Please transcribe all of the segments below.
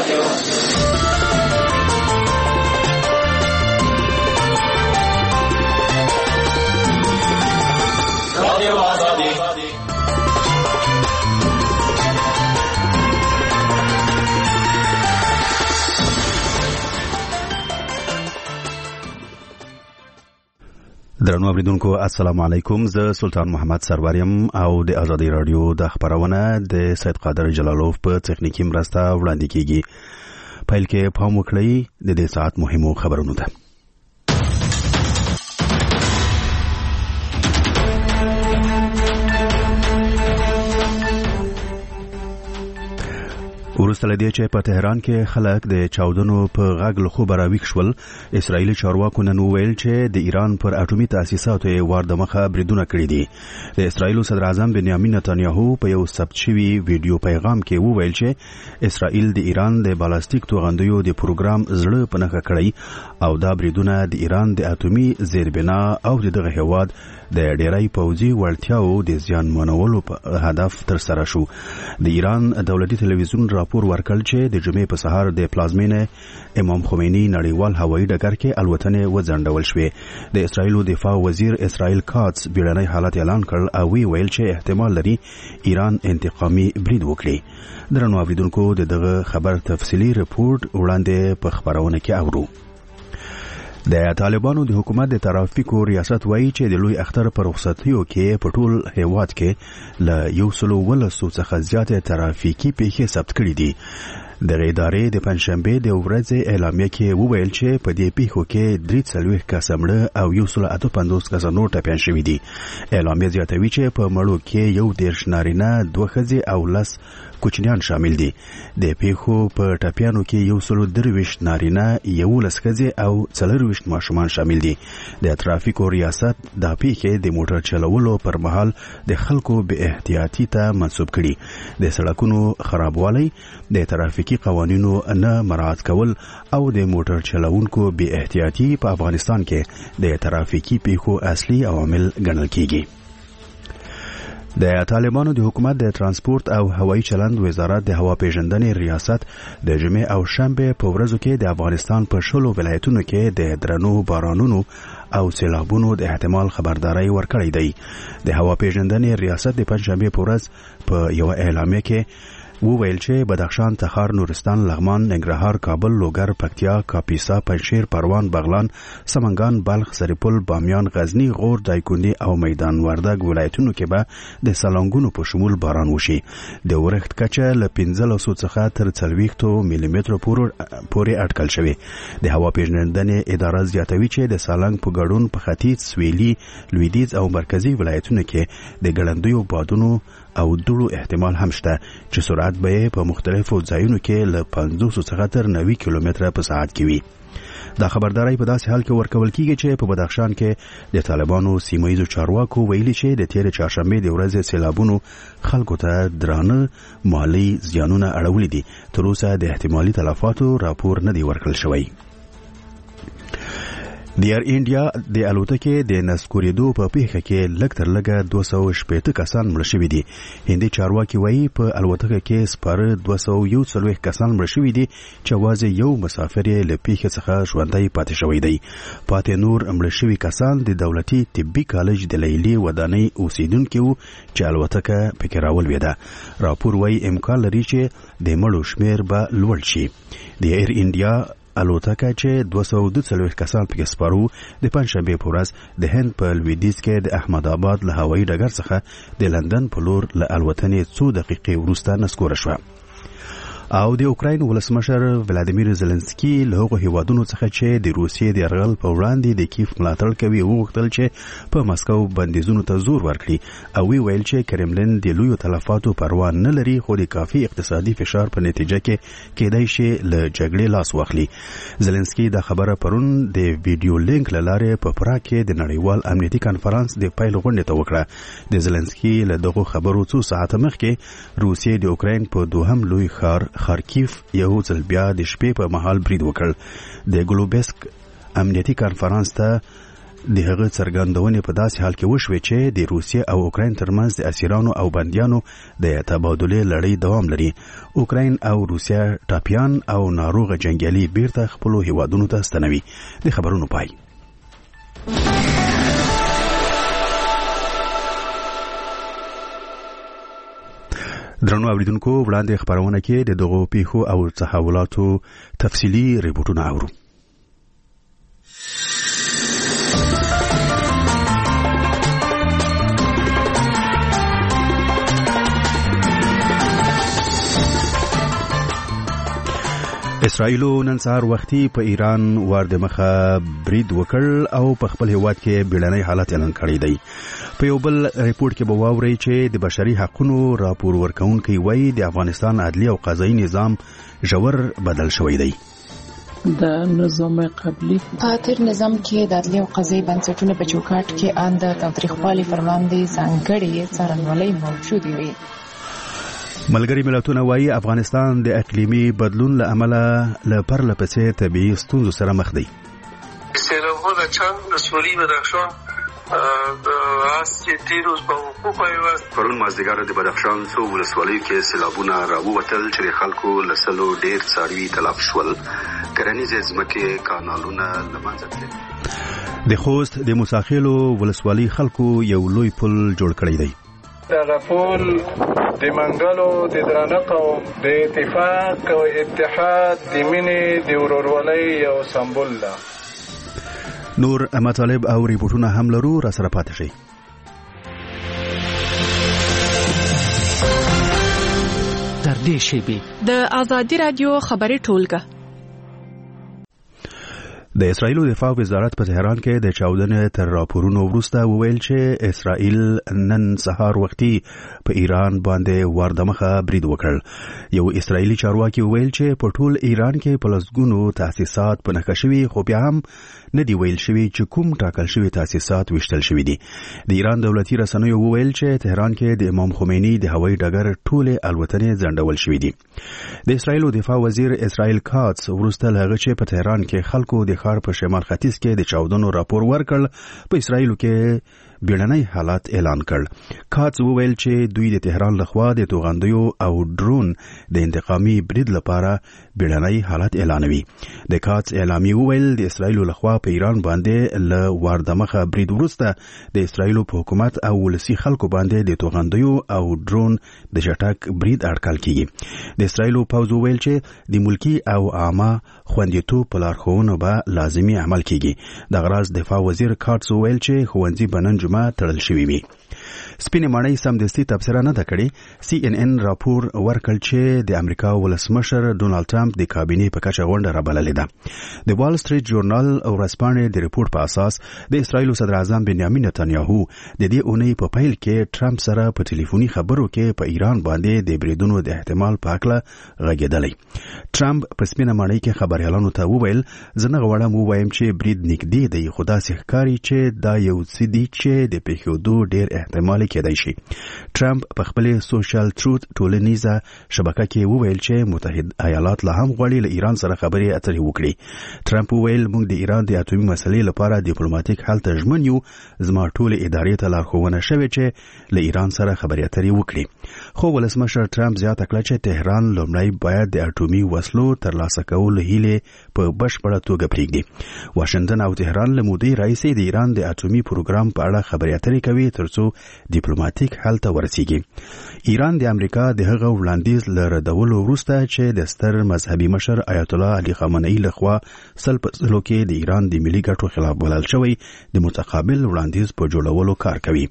درنو اوریدونکو السلام علیکم. زه سلطان محمد سروریم او د ازادي رادیو د خبرونه د سید قادر جلالوف په تخنیکی مرسته وړاندې کیږي. پیل کې پام وکړئ د دې ساعت مهمو خبرونو ته. وروسته له دې چې په تهران کې خلک د چاودنو په غږ له خوبه راویښ شول، اسرائیلي چارواکو نن وویل چې د ایران پر اټومي تاسیساتو یې وار د مخه بریدونه کړي دي. د اسرائیلو صدر اعظم بنیامین نتانیاهو په یو ثبت شوي ویډیو پیغام کې وویل چې اسرائیل د ایران د بالستیک توغندیو د پروګرام زړه په نښه کړی او دا بریدونه د ایران د اټومي زیربنا او دغه هیواد د ډیری پوځي وړتیاو د زیانمنولو په هدف تر سره شو. د ایران دولتي تلویزیون راپور ورکړ چې د جمعې په سهار د پلازمینه امام خمینی نړیوال هوایي ډګر کې الوتنې وځنډول شوې. د اسرائیلو دفاع وزیر اسرائیل کاتس بیړنی حالت اعلان کړ او ویل چې احتمال لري ایران انتقامي برید وکړي. درنو اوریدونکو دغه خبر تفصیلی رپورت وړاندې په خبرونه کې اورو. د طالبانو د حکومت د ترافیکو ریاست وایي چې د لوی اختر پر رخصتیو کې په ټول هیواد کې له 100 څخه زیاتې ترافیکي پیښې ثبت کړي دي. د ادارې د پنځشنبه د ورځې اعلامیه کې وویل چې په دې پیښو کې 43 کس مړه او 158 کس نور ټپیان شوي دي. اعلامیه زیاتوي چې په مړو کې 11 نارینه 2 ښځې او 10 کوچنیان شامل دي. د پیښو په ټپیانو کې 123 نارینه 11 ښځې او 24 ماشومان شامل دي. د ترافیکو ریاست د پیښې د موټر چلولو پر مهال د خلکو به احتیاطي ته منسوب کړي. د سړکونو خرابوالی، د ترافیکي قوانینو نه مراعات کول او د موټر چلوونکو به احتیاطي په افغانستان کې د ترافیکي پیښو اصلي عوامل ګڼل کیږي. د طالبانو د حکومت د ترانسپورت او هوایي چلند وزارت د هوا پیژندنې ریاست د جمعې او شنبه په ورځو کې د افغانستان په 10 ولایتونو کې د درنو بارانونو او سیلابونو د احتمال خبرداري ورکړې ده. د هوا پیژندنې ریاست د پنځشنبه په ورځ په یو اعلامیه کې وویل چې بدخشان، تخار، نورستان، لغمان، ننګرهار، کابل، لوګر، پکتیا، کاپیسا، پنجشیر، پروان، بغلان، سمنګان، بلخ، سرپل، بامیان، غزنی، غور، دایکنډي او میدان وردګ ولایتونو کې به د سالنګونو په شمول باران وشي. د ورښت کچه له 15 څخه تر 40 ملي متر پورې اټکل شوی. د هوا پیژندنې اداره زیاتوي چې د سالنګ په ګډون په ختیځ، سویلي، لویدیځ او مرکزی ولایتونو کې د ګړندیو بادونو او دوړو احتمال هم شته چې سرعت به په مختلفو ځایونو کې له 50 څخه تر 90 کیلومتره په ساعت کې وي. دا خبرداري په داسې حال کې ورکول کیږي چې په بدخشان کې د طالبانو سیمایي چارواکو ویلي چې د تیر چهارشنبه د ورځې سیلابونو خلکو ته درانه مالی زیانونه اړولي دي. تر اوسه د احتمالي تلفاتو راپور نه دی ورکړل شوی. د ایر انډیا د الوتکې د نسکورېدو په پیښه کې لږ تر لږه 260 کسان مړه شوي دي. هندي چارواکي وایي په الوتکه کې سپاره 241 کسان مړه شوي دي چې یوازې یو مسافر یې له پیښې څخه ژوندی پاتې شوی دی. پاتې نور مړه شوي کسان د دولتي طبي کالج د لیلي ودانۍ اوسیدونکي وو چې الوتکه پکې راولوېده. راپور وایي امکان لري چې د مړو شمیر به لوړ شي. د ایر انډیا الوتکه چې 242 کسان پکې سپارو د پنځشنبه په ورځ د هند په لویدیځ کې د احمد آباد له هوایي ډګر څخه د لندن په لور له الوتنې 2 دقیقې وروسته نسکوره شوه. او د اوکراین ولسمشر ولادیمیر زلنسکی له هغو هیوادونو څخه چې د روسیې د یرغل په وړاندې د کیف ملاتړ کوي وغوښتل چې په مسکو بندیزونو ته زور ورکړي او ویل چې کرملین د لویو تلفاتو پروا نه لري خو د کافي اقتصادي فشار په نتیجه کې کېدای شي له جګړې لاس واخلي. زلنسکی دا خبره پرون د ویډیو لینک له لارې په پراګ کې د نړیوال امنیتي کانفرنس د پیل غونډې ته وکړه. د زلنسکی له دغه خبرو څو ساعته مخکې روسیې د اوکراین په دوهم لوی ښار خارکیف یو ځل بیا د شپې په مهال برید وکړ. د ګلوبسک امنیتي کانفرنس ته د هغه څرګندونې په داسې حال کې وشوې چې د روسیې او اوکراین ترمنځ د اسیرانو او بندیانو د تبادلې لړۍ دوام لري. اوکراین او روسیه ټاپیان او ناروغه جنګیالي بیرته خپلو هیوادونو ته ستنوي. د خبرونو پای. درنو اوریدونکو، وړاندې خبرونه کې د دغو پیښو او تحولاتو تفصیلي ریپورتونه اورو. اسرائیل نن سهار وختي په ایران واردمخه برید وکړ او په خپل هیواد کې بیړنی حالت اعلان کړی دی. په یو بل ریپورت کې به واورئ چې د بشري حقوقو راپور ورکونکي وایي د افغانستان عدلي او قضایي نظام ژور بدل شوی دی. د نظام قبلی په تیر نظام کې د عدلي او قضایي بنسټونو په چوکاټ کې اند تاریخوالي پر وړاندې ځانګړې څارنوالۍ موجودې وي. ملګری ملتونه وایي افغانستان د اقلیمي بدلون له امله له پرله پسې طبیعي ستونزو سره مخ دی. سیلابونه چند رسولي بدخشان از چې تیروز په وقوع پیوست. پرون مازدیګر د بدخشان څو ولسوالیو کې سیلابونه راووتل چې د خلکو له سلو ډېر څاروي تلف شول. کرنیزې ځمکې کانالونه له منځه تللي. د خوست د موساخیلو ولسوالۍ خلکو یو لوی پل جوړ کړی دی. دغه پل د منګلو د درانه قوم د اتفاق او اتحاد د مینې د ورورولۍ یو سمبول ده. نور مطالب او ریپورتونه هم لرو، را سره پاتې شئ. تر دې شیبې د آزادي رادیو خبري ټولګه. د اسرائیل دفاع وزارت په تهران کې د چاودنې تر راپورونو وروسته وویل چې اسرائیل نن سهار وختي په ایران باندې واردمخه برید وکړ. یو اسرائیلي چارواکي وویل چې په ټول ایران کې په لسګونو تاسیسات په نښه شوي، خو بیا هم نه دی ویل شوي چې کوم ټاکل شوي تاسیسات ویشتل شوي دي. د ایران دولتي رسنیو وویل چې تهران کې د امام خمیني د هوایي ډګر ټولې الوتنې ځنډول شوي دي. د اسرائیل دفاع وزیر اسرائیل کاتس وروسته له هغه چې په تهران کې خلکو د ښار په شمال ختیځ کې د چاودنو راپور ورکړ، په اسرائیل کې بیړنی حالت اعلان کړ. کاتس وویل چې دوی د تهران لخوا د توغندیو او ډرون د انتقامي برید لپاره بیړنی حالت اعلانوي. د کاتس اعلامیه وویل د اسرائیل لخوا په ایران باندې له واردمخه برید وروسته د اسرائیل په حکومت او ولسي خلکو باندې د توغندیو او ډرون د چټک برید اټکل کیږي. د اسرائیل پوځ وویل چې د ملکی او عامه خوندیتوب په لارښوونو به لازمي عمل کیږي. د غراض دفاع وزیر کاتس وویل چې ښوونځي به نن جمعه تړل شوي وي. سپینې ماڼۍ سمدستي تبصره نه ده کړې. CNN راپور ورکړ چې د امریکا ولسمشر ډونالد ټرمپ د کابینې په کچه غونډه رابللې ده. د وال سټریټ جورنال او ورځپاڼې د ریپورت په اساس د اسرائیل صدر اعظم بنیامین نتنیاهو د دې اونۍ په پیل کې ټرمپ سره په ټلیفوني خبرو کې په ایران باندې د بریدونو د احتمال په اړه غږېدلی. ټرمپ په سپینه ماڼۍ کې خبريالانو ته وویل زه نه غواړم ووایم چې برید نږدې دی، خو داسې ښکاري چې دا یو څه دی چې د پیښېدو ډېر احتمال کېدای شي. ټرمپ په خپل سوشل ټروت ټولنیزه شبکه کې وویل چې متحد ایالات له هم غواړي له ایران سره خبرې اترې وکړي. ټرمپ وویل موږ د ایران د اټومي مسلې لپاره ډیپلوماټیک حل ته ژمن یو. زما ټول ادارې ته لارښوونه شوې چې له ایران سره خبرې اترې وکړي. خو ولسمشر ټرمپ زیاته کړه چې تهران لومړی باید د اټومي وسلو ترلاسه کولو هیلې په بشپړه توګه پرېږدي. واشنگټن او تهران له مودې راهیسې د ایران د اټومي پروګرام په اړه خبرې اترې کوي ترڅو ډیپلوماټیک حل ته ورسیږي. ایران د امریکا د هغه وړاندیز له ردولو وروسته چې د ستر مذهبي مشر آیت الله علي خامنه‌ای لخوا سل په سلو کې د ایران د ملي ګټو خلاف بلل شوی د متقابل وړاندیز په جوړولو کار کوي.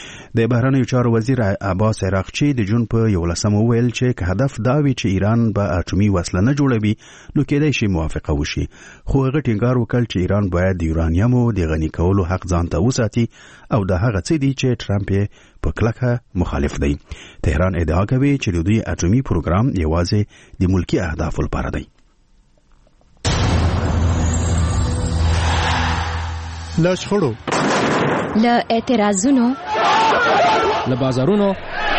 د بهرنیو چارو وزیر عباس عراقچی د جون په 11 ویل چې که هدف دا وي چې ایران به اټومي وسله نه جوړوي نو کېدای شي موافقه وشي، خو هغه ټینګار وکړ چې ایران باید د یورانیمو د غني کولو حق ځان ته وساتي او د هغه څه دي چې ټرمپ یې په کلکه مخالف دی. تهران ادعا کوي چې د دوی اټومي پروګرام یوازې د ملکی اهدافو لپاره دی. له شخړو، له اعتراضونو، له بازارونو،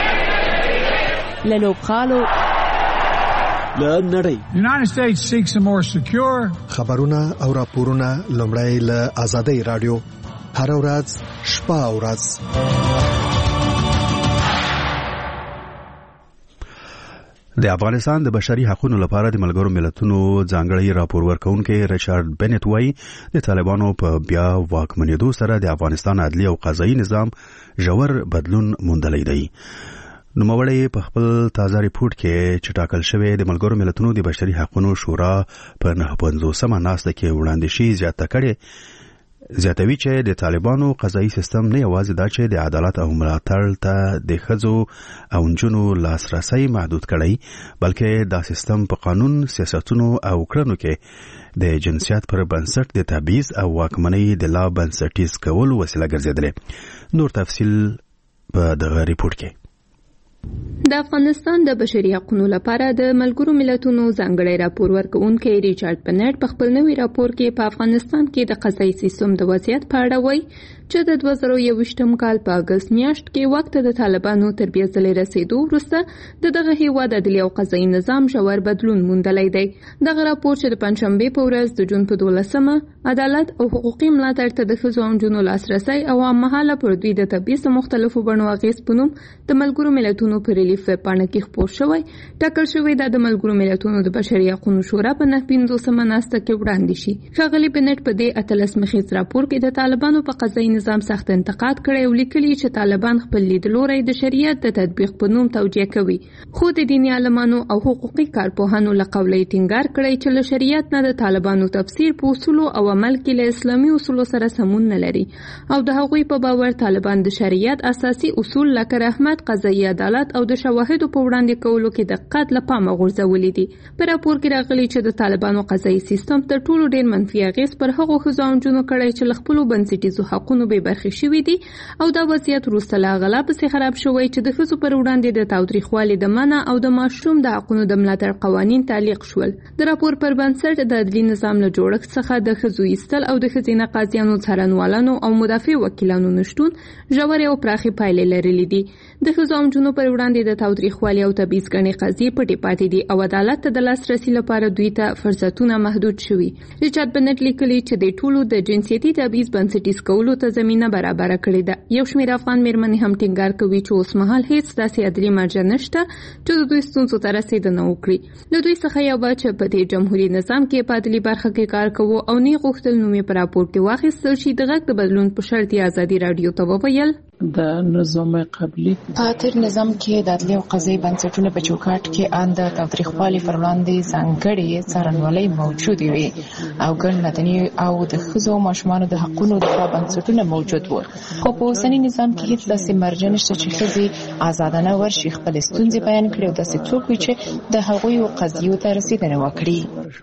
له لوبخالو، له نړۍ. United States seeks a more secure خبرونه او راپورونه لومړی له آزادۍ رادیو هر ورځ شپه او ورځ. د افغانستان د بشري حقوقو لپاره د ملګرو ملتونو ځانګړی راپور ورکونکي ریچارډ بنټ وایي د طالبانو په بیا واکمنېدو سره د افغانستان عدلي او قضایي نظام ژور بدلون موندلی دی. نوموړی په خپل تازه ریپورت کې چې ټاکل شوی د ملګرو ملتونو د بشري حقوقو شورا په 950مه ناسته کې وړاندې شي زیاتوي چې د طالبانو قضایي سیستم نه یوازې دا چې د عدالت او ملاتړ ته د ښځو او نجونو لاسرسی محدود کړي، بلکې دا سیستم په قانون، سیاستونو او کړنو کې د جنسیت پر بنسټ د تبعیض او واکمنۍ د لا بنسټیز کولو وسیله ګرځېدلې. نور تفصیل په دغه ریپورت کې. د افغانستان د بشري حقوقو لپاره د ملګرو ملتونو ځانګړی راپور ورکوونکی ریچارډ بنټ په خپل نوي راپور کې په افغانستان کې د قضایي سیستم د وضعیت په اړه وایي چې د 2021م کال په اگست میاشت کې وخت د طالبانو تر بیا ځلې رسیدو وروسته دغه هیواد عدلي او قضایي نظام ژور بدلون موندلی دی. دغه راپور چې د پنځشنبې په ورځ د جون په 12مه عدالت او حقوقي ملاتړ ته د ښځو او نجونو لاسرسی او هممهاله پر دوی د تبعیض مختلفو بڼو اغېز په نوم د ملګرو ملتونو په ریلیف ویبپاڼه کې خپور شوی. ټاکل شوی د ملګرو ملتونو د بشري حقوقو شورا په 950مه ناسته کې وړاندې شي. ښاغلي بنټ په دې 18 مخیز راپور کې د طالبانو په قضایي نظام سخت انتقاد کړی او لیکلي چې طالبان خپل لیدلوري د شریعت د تطبیق په نوم توجیه کوي، خو د دیني عالمانو او حقوقي کارپوهانو له قوله ټینګار کړی چې له شریعت نه د طالبانو تفسیر په اصول او عمل کې له اسلامي اصولو سره سمون نه لري او د هغوی په باور طالبان د شریعت اساسي اصول لکه رحمت، قضایي عدالت او د شواهدو په وړاندې کولو کې دقت له پامه غورځولې دي. په راپور کې راغلي چې د طالبانو قضایي سیستم تر ټولو ډېر منفي اغېز پر هغو ښځو او نجونو کړی چې له خپلو بنسټیزو حقونو بې برخې شوي دي او دا وضعیت وروسته له هغه لا پسې خراب شوی چې د ښځو پر وړاندې د تاوتریخوالي د منع او د ماشوم د حقونو د ملاتړ قوانین تعلیق شول. د راپور پر بنسټ د عدلي نظام له جوړښت څخه د ښځو ایستل او د ښځینه قاضیانو، څارنوالانو او مدافع وکیلانو نشتون ژورې او پراخې پایلې لرلې دي. د ښځو او نجونو پر وړاندې د تاوتریخوالي او تبعیض ګڼې قضیې پټې پاتې دي او عدالت ته د لاسرسي لپاره دوی ته فرصتونه محدود شوي. ریچارډ بنټ لیکلي چې د ټولو د جنسیتي تبعیض بنسټیز کولو ته زمینه برابر کړې ده. یو شمېر افغان مېرمنې هم ټینګار کوي چې اوس مهال هیڅ داسې عدلي مرجع نشته چې د دوی ستونزو ته رسېدنه وکړي. له دوی څخه یوه چې په دې جمهوري نظام کې په عدلي برخه کې کار کوو او نه غوښتل نوم یې په راپور کې واخیستل شي، د غږ د بدلون په شرط یې ازادي راډیو ته وویل د نظام قبلي په تیر نظام کې د عدلي او قضایي بنسټونو په چوکاټ کې ان د تاوتریخوالي پر وړاندې ځانګړې څارنوالۍ موجودې وي او ګڼ مدني او د ښځو او ماشومانو د حقونو دفاع بنسټونه موجود وو، خو په اوسني نظام کې هیڅ داسې مرجع نشته چې ښځې آزادانه ورشي خپل ستونزې بیان کړي او داسې څوک وي چې د هغوی قضیو ته رسیدنه وکړي.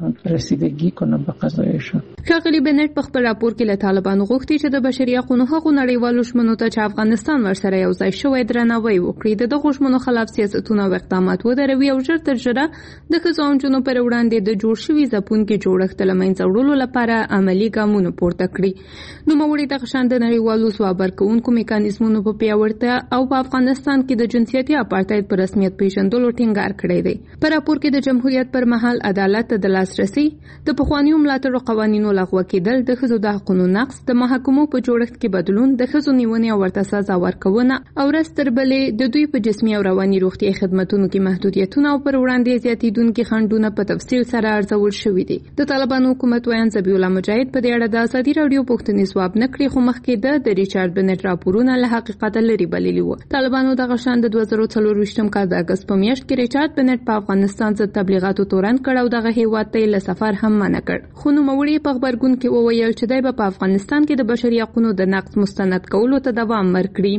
ښاغلي بنټ په خپل راپور کې له طالبانو غوښتي چې د بشري حقوقو هغو نړیوالو ژمنو ته چې افغانستان ورسره یو ځای شوی درناوی وکړي، د دغو ژمنو خلاف سیاستونه او اقدامات ودروي او ژر تر ژره د ښځو او نجونو پر وړاندې د جوړ شوي ځپونکي جوړښت له منځه وړلو لپاره عملي ګامونه پورته کړي. نوموړي دغه شان د نړیوالو ځواب ورکوونکو میکانیزمونو په پیاوړتیا او په افغانستان کې د جنسیتي اپارټاید په رسمیت پیژندلو ټینګار کړی دی. په راپور کې د جمهوریت پر مهال عدالت ته د لاسرسي، د پخوانیو ملاتړو قوانینو لغوه کېدل، د ښځو د حقونو نقض، د محاکمو په جوړښت کې بدلون، د ښځو نیونې او ورته سزا ورکونه او ورځ تر بلې د دوی په جسمي او رواني روغتیايي خدماتونو کې محدودیتونه او پر وړاندې زیاتېدونکي خنډونه په تفصیل سره ارزول شوي دي. د طالبانو حکومت ویاند ذبیح الله مجاهد په دې اړه د ازادي راډیو پوښتنې ځواب نه کړی، خو مخکې د ریچارډ بنټ راپورونه له حقیقت لرې بللي وو. طالبانو دغه شان د 2024م کال د اگست په میاشت کې ریچارډ بنټ په افغانستان ضد تبلیغاتو تورن کړ او دغه هیواد ته له سفر هم منع کړ، خو نوموړي په خبرګون کې وویل چې دی به په افغانستان کې د بشري حقوقو د نقض مستند کولو ته دوام ورکړي.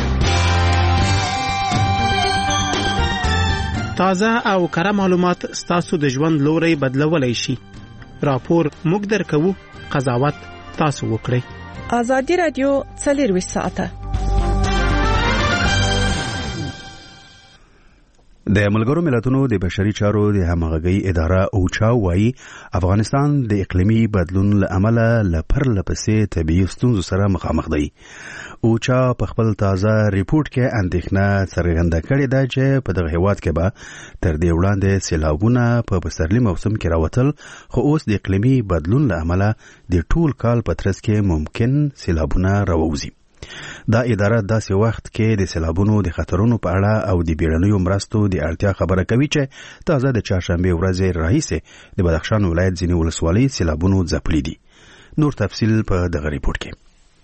تازه او کره معلومات ستاسو د ژوند لوري بدلولای شي. راپور موږ درکوو، قضاوت تاسو وکړئ. ازادي راډیو 24 ساعته د ملګرو ملتونو د بشري چارو د همغږۍ اداره اوچا وايي افغانستان د اقلیمي بدلون له امله لپسې طبیعي ستونزو سره مخامخ دی. اوچا په خپل تازه ریپورت کې اندېښنه څرګنده کړې ده چې په دغه هیواد کې به تر دې وړاندې سیلابونه په پسرلي موسم کې راوتل، خو اوس د اقلیمي بدلون له امله د ټول کال په ترڅ کې ممکن سیلابونه راووځي. دا اداره داسې وخت کې د سیلابونو د خطرونو په اړه او د بیړنیو مرستو د اړتیا خبره کوي چې تازه د چهارشنبې ورځې راهیسې د بدخشان ولایت ځینې ولسوالۍ سیلابونو ځپلي دي. نور تفصیل په دغه ریپورت کې.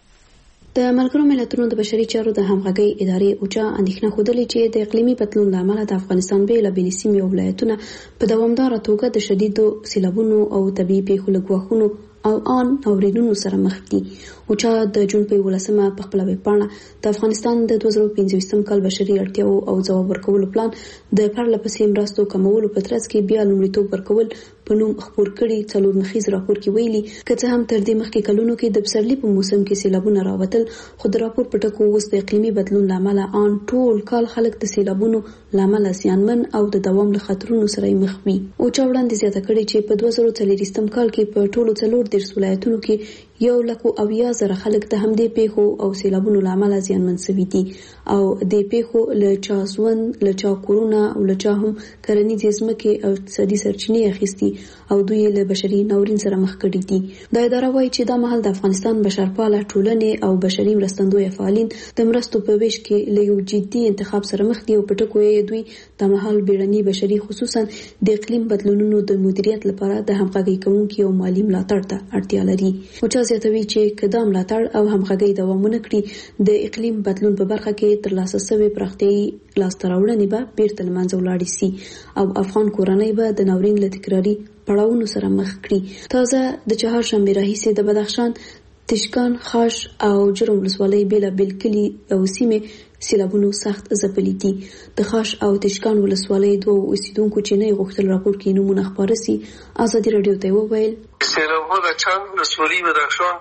د ملګرو ملتونو د بشري چارو د همغږۍ ادارې اوچا اندېښنه ښودلې چې د اقلیمي بدلون له امله د افغانستان بېلابېلې سیمې او ولایتونه په دوامداره توګه د شدیدو سیلابونو او طبیعي پیښو له ګواښونو او آن اورېدونو سره مخ دي. اوچا د جون په 11 په خپل ویبپاڼه د افغانستان د 2015 کال بشري اړتیاو او ځواب ورکولو پلان د پرلپسې مرستو کمولو په ترڅ کې بیا لومړیتوب ورکول په نوم خپور کړي 4 نخیز راپور کې ویلي که څه هم تر دې مخکې کلونو کې د پسرلي په موسم کې سیلابونه راوتل، خو د راپور په ټکو اوس د اقلیمي بدلون له امله آن ټول کال خلک د سیلابونو له امله زیانمن او د دوام له خطرونو سره مخ وي. اوچا وړاندې زیاته کړې چې په 2024 کال کې په ټولو 14 ولایتونو کې 1,80,000 خلک د همدې پیښو او سیلابونو له امله زیانمن شوي دي او د پیښو له چا ژوند، له چا کورونه او له چا هم کرنیزې ځمکې او اقتصادي سرچینې اخیستي او دوی له بشري ناورین سره مخ کړي دي. دا اداره وایي چې دا مهال د افغانستان بشرپاله ټولنې او بشري مرستندوی فعالین د مرستو په ویش کې له یو جدي انتخاب سره مخ دي او په ټکو یې دوی د مهال بیړني بشري خصوصا د اقلیم بدلونونو د مدیریت لپاره د همغږۍ کوونکي او مالي ملاتړ ته اړتیا لري. اوچا زیاتوي چې کدا ملاتړ او همغږۍ دوام ونه کړي د اقلیم بدلون په برخه کې ترلاسه شوې پراختیايي لاسته راوړنې به بیرته له منځه ولاړې سي او افغان کورنۍ به د ناورین له تکراري پړاوونو سره مخ کړي. تازه د چهارشنبې راهیسې د بدخشان، تشکان، خاش او جرم ولسوالۍ بېلابېل کلي او سیمې سیلابونو سخت ځپلي دي. د خاش او تشکان ولسوالۍ 2 اوسیدونکو چې نه غوښتل راپور کې نومونه خپاره سي ازادي رادیو ته وویل سیلابونه د چان ولسوالۍ بدخشان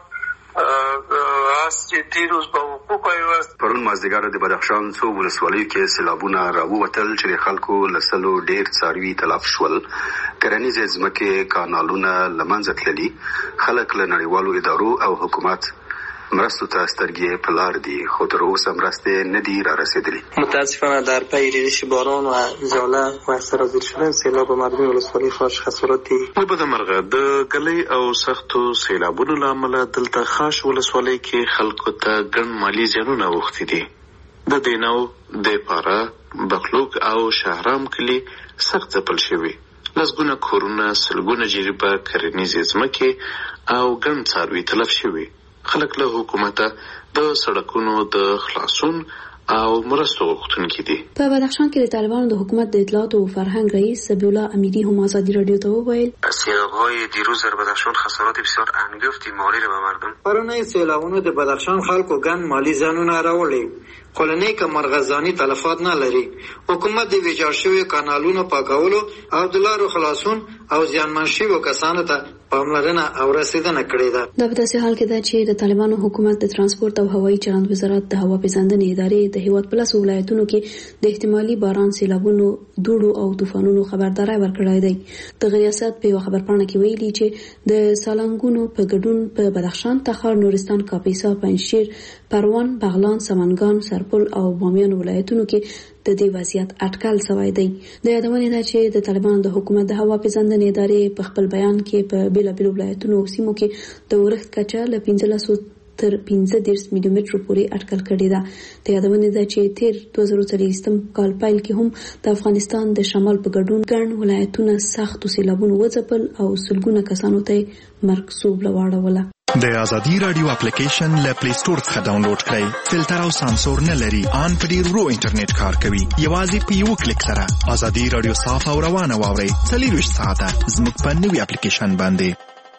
اس چې دیروز په وقوع پیوست پرون مازدیګر د بدخشان څو ولسوالیو کې سیلابونه راووتل چې د خلکو لسلو ډیر څاروي تلف شول، کرنیزې ځمکې کانالونه له منځه تللي، خلک له نړیوالو ادارو او حکومت مرستو ته سترګې په لار دي، خو تر اوسه مرستې نه دي رارسیدلي. متاسفانه در پی ریزش باران و زلزله و سرازیر شدن سیلاب مردم ولسوالی خاش خسارات دي. په بدمرغه د ګلۍ او سختو سیلابونو له امله دلته خاش ولسوالۍ کې خلکو ته ګڼ مالي زیانونه اوښتي دي. د دینو، د پاره، بخلوک او شهرام کلي سخت ځپل شوي، لسګونه کورونه، سلګونه جریبه کرنیزې ځمکې او ګڼ څاروي تلف شوي. خلک له حکومته د سړکونو د خلاصون او مرستو غوښتونکي دي. په بدخشان کې د طالبانو د حکومت د اطلاعات او فرهنگ رئیس سبیح الله امیری هم آزادی رادیو ته وویل سیلاب‌های دیروز در بدخشان خسارات بسیار انگفتی مالی را به مردم. پرونی سیلابونو د بدخشان خلکو ګڼ مالی زیانونه راوړي، خو له نیکه مرغزاني تلفات نه لري. حکومت د ویجاړ شویو کانالونو پاکولو او د لارو خلاصون او زیانمن شویو کسانو ته پاملرنه او رسیدنه کړې ده. دا په داسې حال کې ده چې د طالبانو حکومت د ترانسپورت او هوایي چلند وزارت د هوا پیژندنې ادارې د هیواد په 10 ولایتونو کې د احتمالي باران، سیلابونو، دوړو او طوفانونو خبرداري ورکړې ده. د ریاست په خبرپاڼه کې ویلي چې د سالنګونو په ګډون په بدخشان، تخار، نورستان، کاپیسا، پنجشیر، پروان، بغلان، سمنګان، سرپل او بامیان ولایتونو کې د دې وضعیت اټکل شوی دی. د یادونه ده چې د طالبانو د حکومت د هوا پیژندنې ادارې په خپل بیان کې په بیلابیلو ولایتونو او سیمو کې د اورښت کچه له 15 تر 15 ملي مترو پورې اټکل کړې ده. د یادونه ده چې تیر 2023 کال پیل کې هم د افغانستان د شمال په ګډون ګڼ ولایتونه سخت سیلابونو وځپل او سلګونه کسانو ته مرګ سوب لواړوله. د ازادي رادیو اپلیکیشن له پلی سٹور څخه ډاونلوډ کړئ. فلټر او سانسور نه لري، ان په ډیر ورو انټرنیټ کار کوي. یوازې په یو کلیک سره ازادي رادیو صاف او روانه واورئ. 24 ساعته زموږ په نوي اپلیکیشن باندې.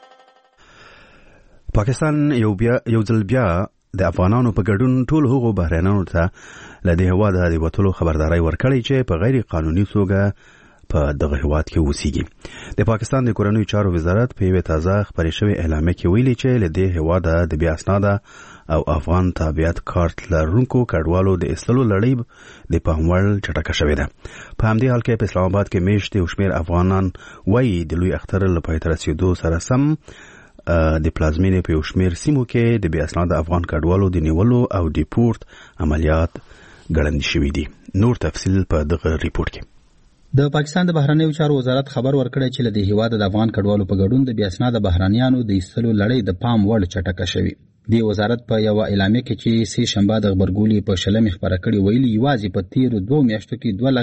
پاکستان یو ځل بیا د افغانانو په ګډون ټول هغو بهرنیانو ته له دې هېواده د وتلو خبرداری ورکړی چې په غیر قانوني توګه په دغه هېواد کې اوسېږي. د پاکستان د کورنیو چارو وزارت په یوې تازه خپرې شوې اعلامیه کې ویلي چې له دې هېواده د بې اسناده او افغان تابعیت کارت لرونکو کډوالو د ایستلو لړۍ د پام وړ چټکه شوې ده. په همدې حال کې په اسلام آباد کې میشت یو شمېر افغانان وایي د لوی اختر له پای ته رسېدو سره سم د پلازمینې په یو شمېر سیمو کې د بې اسناده افغان کډوالو د نیولو او ډیپورت عملیات ګړندي شوي دي. نور تفصیل په دغه ریپورت کې. د پاکستان د بهرنیو چارو وزارت خبر ورکړی چې له دې هیواده د افغان کډوالو په ګډون د بې اسناده بهرنیانو د ایستلو لړۍ د پام وړ چټکه شوې. د وزارت په یو اعلامیه کې چې سې شنبه د خبرګولې په شلمې خبره کړې ویلي یوازې په تیرو 2 میاشتو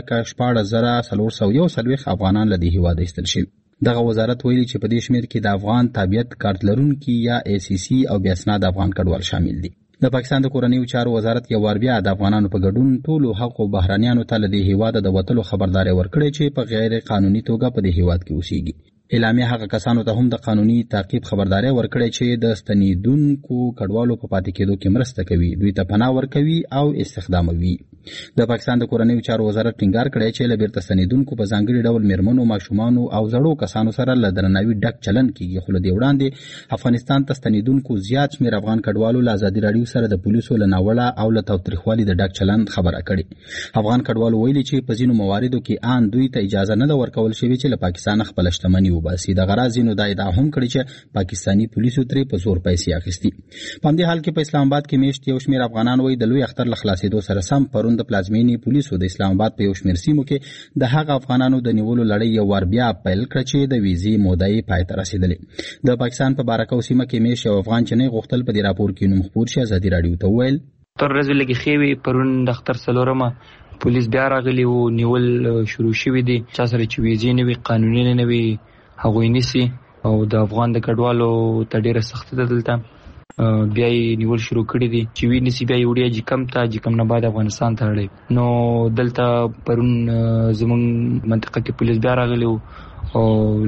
کې 2,14,441 افغانان له دې هیواده ایستل شوي. دغه وزارت ویلي چې په دې شمېر کې د افغان تابعیت کارت لرونکي یا ACC او بې اسناده افغان کډوال شامل دي. د پاکستان د کورنیو چارو وزارت یو وار بیا د افغانانو په ګډون ټولو حقوقو بهرانیانو ته له دې هیواده د وتلو خبرداري ورکړې چې په غیر قانوني توګه په دې هیواد کې اوسېږي. اعلامیه هغه کسانو ته هم د قانوني تعقیب خبرداري ورکړې چې د ستنیدونکو کډوالو په پاتې کېدو کې مرسته کوي، دوی ته پناه ورکوي او استخداموي. د پاکستان د کورنیو چارو وزارت ټینګار کړی چې له بیرته ستنیدونکو په ځانګړي ډول میرمنو، ماشومانو او زړو کسانو سره له درناوي ډک چلن کیږي. خو له دې وړاندې افغانستان ته ستنیدونکو زیات شمېر افغان کډوالو له ازادي راډیو سره د پولیسو له ناوړه او له تاوتریخوالي د ډک چلن خبره کړې. افغان کډوالو ویلي چې په ځینو مواردو کې آن دوی ته اجازه نه ده ورکول شوې چې له پاکستان خپل شتمني وباسي. د غرض نو دا ادعا هم کړې چې پاکستانی پولیسو ترې په زور پیسې اخیستي. په همدې حال کې په اسلام آباد کې میشت یو شمېر افغانان وایي د لوی اختر له خلاصېدو سره سم پرون د پلازمینې پولیسو د اسلام آباد په یو شمېر سیمو کې د هغه افغانانو د نیولو لړۍ یو وار بیا پیل کړه چې د ویزې موده یې پای ته رسېدلې. د پاکستان په بارکو سیمه کې میشت یو افغان چې نه غوښتل په دې راپور کې نوم خپور شي ازادي راډیو ته وویل تر ورځې لږې ښې وې. پرون د اختر 4مه پولیس بیا راغلي وو، نیول شروع شوي دي. چا سره چې ویزې نه وي، قانوني نه وي، هغوی نیسي او د افغان د کډوالو ته ډیره سختی ده. دلته بیا یې نیول شروع کړي دي چې وی نیسي، بیا یې وړي جکم نه بعد افغانستان ته اړوي. نو دلته پرون زموږ منطقه کې پولیس بیا راغلي وو او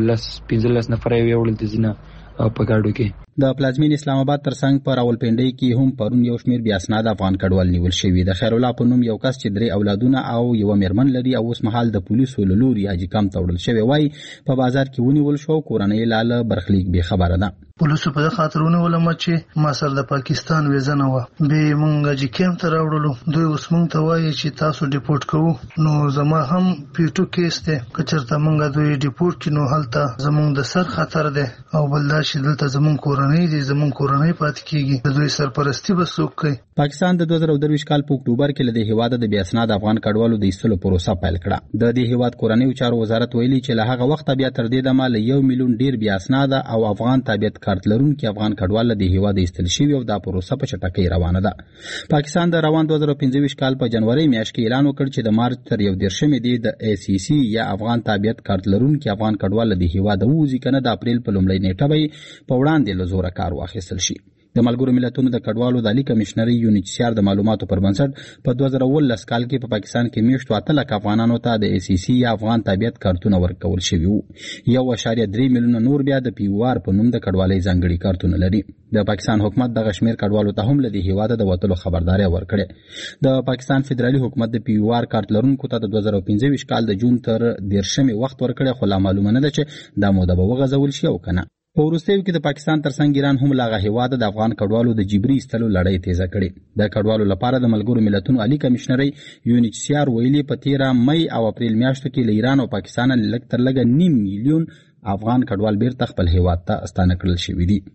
15 نفر یې وړل د ځینه په ګاډو کې. د پلازمین اسلام آباد ترڅنګ په راولپنډۍ کې هم پرون یو شمېر بې اسناده افغان کډوال نیول شوي. د خیر الله په نوم یو کس چې 3 اولادونه او یو میرمن لري او اوس مهال د پولیسو له لوري حاجي کمپ ته وړل شوی وای په بازار کې ونیول شو. کورنۍ لاله برخلیک به خبره ده. پولیسو په خاطرونه ولمه چې ما سره د پاکستان ویزه نه و، به مونږ حاجي کمپ ته راوړلو. دوی اوس مونږ ته وایي چې تاسو ډیپورت کوو. نو زما هم پیټو کیس ده، کچرته مونږ دوی ډیپورت کینو هلته زمونږ د سر خطر ده او بلدا چې دلته زمونږ کورنۍ دي، زمونږ کورنۍ پاتې کیږي. د دوی سرپرستی به څوک کوي؟ پاکستان د 2023 کال په اکتوبر کې له دې هیواده د بې اسناده افغان کډوالو د ایستلو پروسه پیل کړه. د دې هیواد کورنیو چارو وزارت ویلي چې له هغه وخت بیا تر دې دمه له 1 میلیون ډیر بې اسناده او افغان تابعیت کارت لرونکي افغان کډوال له دې هیواده ایستل شوي او دا پروسه په چټکۍ روانه ده. پاکستان د روان 2025 کال په جنوري میاشت کې اعلان وکړ چې د مارچ تر 1 دی د ACC یا افغان تابعیت کارت لرونکي افغان کډوال له دې هیواده ووځي، کنه د اپریل په لومړۍ نیټه به په وړاندې له زوره کار واخیستل شي. د ملګرو ملتونو د کډوالو د عالی کمشنري UNHCR د معلوماتو پر بنسټ په 2019 کال کې په پاکستان کې میشتو 8 لک افغانانو ته د ACC یا افغان تابعیت کارتونه ورکول شوي وو. 1.3 میلیونه نور بیا د POR په نوم د کډوالۍ ځانګړي کارتونه لري. د پاکستان حکومت دغه شمېر کډوالو ته هم له دې هیواده د وتلو خبرداري ورکړې. د پاکستان فدرالي حکومت د POR کارت لرونکو ته د 2015 کال د جون تر 13 وخت ورکړی، خو لا معلومه نه ده چې دا موده به وغځول شي او کنه. په وروستیو کې د پاکستان ترڅنګ ایران هم لاغه هیواده د افغان کډوالو د جبري ایستلو لړۍ تیزه کړې. د کډوالو لپاره د ملګرو ملتونو عالی کمشنري UNHCR ویلي په 13 مئی او اپریل میاشتو کې له ایران او پاکستان لږ تر لږه 9 میلیون افغان کډوال بیرته خپل هیواد ته ستانه کړل شوي دي.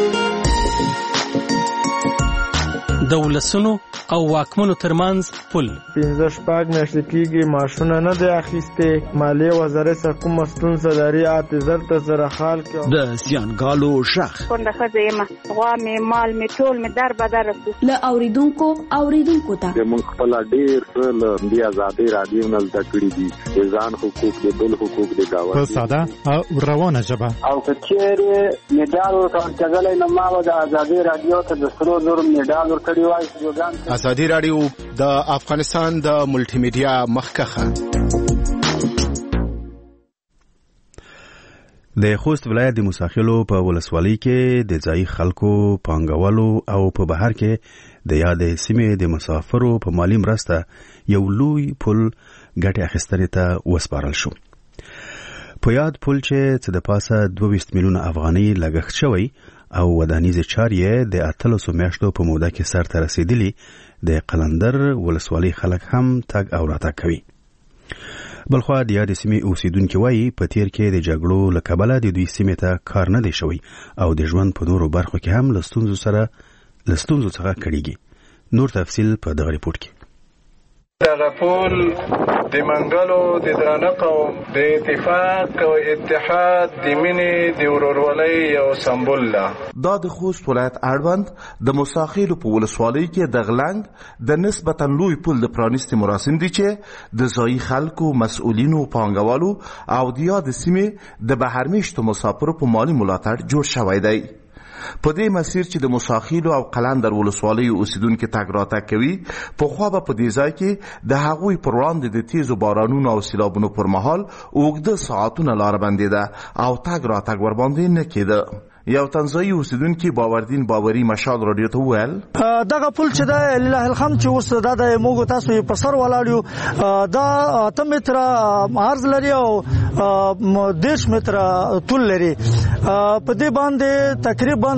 د ولسونو او واکمنو ترمنځ پل 15 میاشتې کېږي معاشونه نه دی اخیستې. مالیې وزارت سره کومه ستونزه لري، اعتذار ته سره حال کې د زیانګالو شخ کونډه ښځه یم، غوا مې مال مې ټول مې در بدر رسو. له اوریدونکو ته موږ خپل ډېر څه له دې ازادۍ راډیو نه زده کړي دي، د ځان حقوق، د بل حقوق، د ګاونډي په ساده او روانه ژبه. او که چېرې میډال ورکول کېدلی نو ما به د ازادۍ راډیو ته د سرو زرو میډال ورکړی وای. ازادي راډیو د افغانستان د ملټي میډیا مخکخه. د خوست ولایت د موساخیلو په ولسوالۍ کې د ځای خلکو پانګولو او په بهر کې د یاد سیمې د مسافرو په مالی مرسته یو لوی پل ګټه اخیستنې ته وسپارل شو. په یاد پل چې د پاسه 22 میلیونه افغانۍ لګښت شوی او ودانیز چارې د 13 میاشتو په موده کې سر ته رسیدلی د قلندر ولسوالۍ خلک هم تګ او راتګ کوي. بلخوا د یادې سیمې اوسیدونکي وایي په تیر کې د جګړو له کبله د دوی سیمې ته کار نه دی شوی او د ژوند په نورو برخو کې هم له ستونزو څخه کړيږي. نور تفصیل په دغه ریپورت کې. دغه پول د منګلو د درانه قوم د اتفاق او اتحاد د مینې د ورورولۍ یو سمبول ده. دا د خوست ولایت اړوند د موساخیلو په ولسوالۍ کې د غلنګ د نسبتا لوی پول د پرانیستي مراسم دي چې د ځایي خلکو، مسؤلینو، پانګوالو او د یادې سیمې د بهرمیشتو مسافرو په مالي ملاتړ جوړ شوی دی. په دې مسیر چې د موساخیلو او قلندر ولسوالۍ اوسیدونکو تګ راتګ کوي، پخوا به په دې ځای کې د هغوی پر وړاندې د تیزو بارانونو او سیلابونو پر مهال اوږده ساعتونه لاره بندېده او تګ راتګ ورباندې نه کېده. یو تنزایی اوسیدونکي باوردین باوري مشال رادیو ته وویل دغه پل چې د لله الحمد چې اوس دا د موږ تاسو یې په سر ولاړ یو، دا 8 متره عرض لري او 10 متره طول لري. په دې باندې تقریبا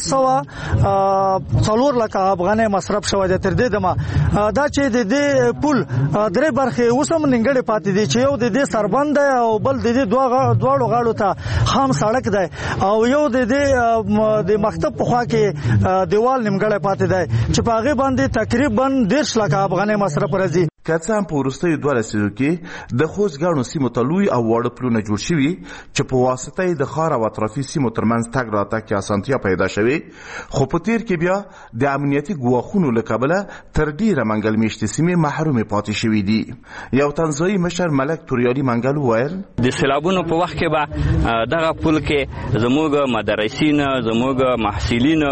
204 لک افغانۍ مصرف شوی دی. تر دې دمه دا چې د دې پل درې برخې اوس هم نیمګړې پاتې دي، چې یو د دې سربند دی او بل د دې دواړو غاړو ته خام سړک دی او یو د د مکتب په خوا کې دیوال نیمګړی پاتې دی چې په هغې باندې تقریبا 10 لک افغانۍ مصرف راځي. که څه هم په وروستیو 2 لسیزو کې د خوست ګڼو سیمو ته لوی او واړه پلونه جوړ شوي چې په واسطه یې د ښار او اطرافي سیمو ترمنځ تګ راتګ کې اسانتیا پیدا شوې، خو په تیر کې بیا د امنیتي ګواښونو له کبله تر ډیره منګل میشتې سیمې محرومې پاتې شوي دي. یو تنزایی مشر ملک توریالي منګل وویل د سیلابونو په وخت کې به دغه پل کې زموږ مدرسین، زموږ محصلین،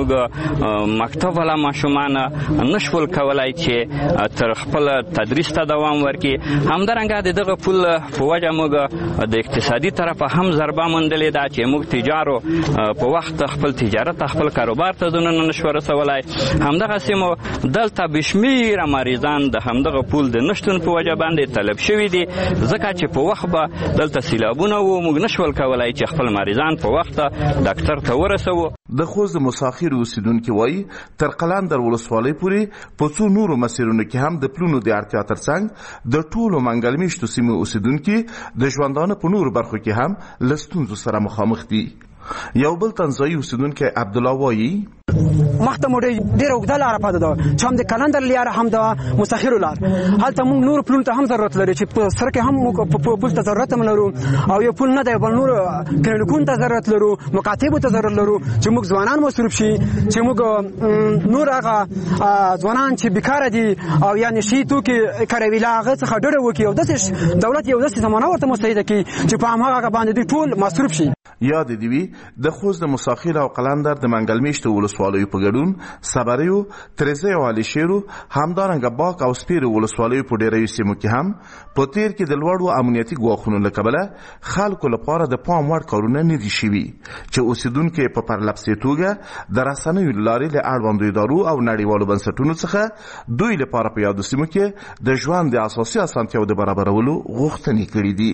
زموږ مکتب والا ماشومان نشول کولای چې تر خپل تدریس ته دوام ورکړي. همدارنګه دغه پل په وجه موږ د اقتصادي طرفه هم ضربه موندلې ده چې موږ تجارو په وخت خپل تجارت، خپل کاروبار ته دونه نشو رسولای. همدغسې مو دلته بشمیره مریضان د همدغه پل د نشتون په وجه باندې طلب شوي دي، ځکه چې په وخت به دلته سیلابونه و، موږ نشول کولای چې خپل مریضان په وخت ډاکټر ته ورسوو. د خوست د موساخیلو اوسیدونکي وایي تر قلندر ولسوالۍ پورې په څو نورو مسیرونو کې هم د پلونو د اړتیا ترڅنګ د ټولو منګل میشتو سیمو اوسیدونکي د ژوندانه په نورو برخو کې هم له ستونزو سره مخامخ دي. یو بل تنزایی اوسیدونکی عبدالله وایي مخته مو ډېره اوږده لاره پاتې ده چې هم د قلندر لاره هم د موساخیلو لار. هلته موږ نورو پلونو ته هم ضرورت لري چې په سر کې هم موږ پل ته ضرورت هم لرو، او یو پل نه دی بل نور کلینیکونو ته ضرورت لرو، مکاتبو ته ضرورت لرو چې موږ ځوانان مصروف شي، چې موږ نور هغه ځوانان چې بیکاره دي او یا نشي توکي کاروي له هغه څخه ډډه وکړي او داسې دولت یو داسې زمانه ورته مستعده کړي چې په هماغه باندې دوی ټول مصروف شي. یاد دی وی د خوست د موساخیل او قلندر د منګل میشتو ولسوالیو په ګډون صبریو، ترزه او علي شیرو، همدارنګه باک او سپیرو ولسوالیو په ډیرو سیمو کې هم په تیر کې د لوړو امنیتي ګواښونو له کبله خلکو لپاره د پام وړ کارونه نه دي شوي چې اوسیدونکي په پرلپسې توګه د رسنیو لارې له اړوندو ادارو او نړیوالو بنسټونو څخه دوی لپاره په یادو سیمو کې د ژوند د اساسي اسانتیاو د برابرولو غوښتنې کړې دي.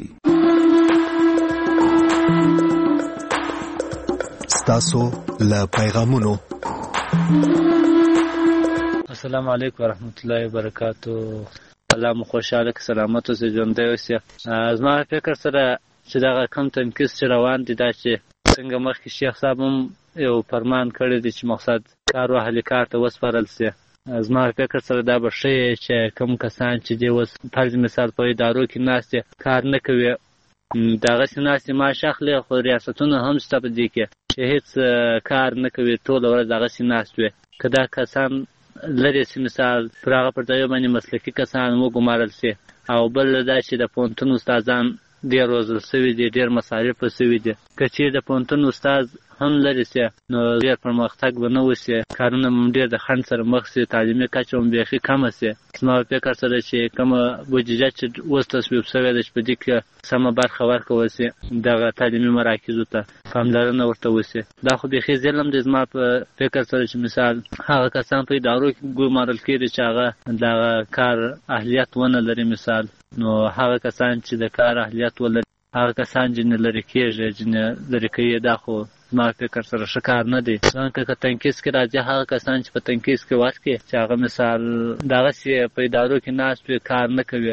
تاسو له پیغامونو. السلام علیکم ورحمت الله وبرکاتو. الله مو خوشاله که سلامت اوسئ، ژوندی اوسئ. زما فکر سره چې دغه کم تنقیز چې روان دي دا چې څنګه مخکې شیخ صاحب هم یو فرمان کړی دی چې مقصد کار و اهل کار ته وسپارل سي. زما فکر سره دا به ښه چې کوم کسان چې دی اوس فرض مثال په ادارو کې ناست کار نه کوي، دغسې ناستې معاش اخلي، خو ریاستونه هم شته په دې کې چې هېڅ کار نه کوي، ټوله ورځ دغسې ناست وي. که دا کسان لرې سي مثال پر هغه پر ځایو باندې مسلکي کسان وګمارل سي، او بل دا چې د پوهنتون استادان ډېر روزل سوي دي، ډېر مصارف سوي دي. که چیرې د پوهنتون استاد هم لرې سي نو ډېر پرمختګ به نه وسي، کارونه هم ډېر د خنډ سره مخ سي، تعلیمي کچه هم بیخي کمه سي. زما فکر سره چې کومه بودیجه چې اوس تصویب سوې ده چې په دې کې سمه برخه ورکول سي، دغه تعلیمي مراکزو ته پاملرنه ورته وسي. دا خو بیخي ظلم دی زما په فکر سره چې مثال هغه کسان په ادارو کې ګمارل کېږي چې هغه دغه کار اهلیت ونه لري، مثال نو هغه کسان چې د کار اهلیت ولري هغه کسان چې نه لرې کېږي، چې نه لرې کوي، دا خو ما فکر سره شکار نه دی ځکه که تنکیس کې راځي هغه کسان چې په تنکیس کې وخت کې چې هغه مثال دغه سی په ادارو کې ناس په کار نه کوي.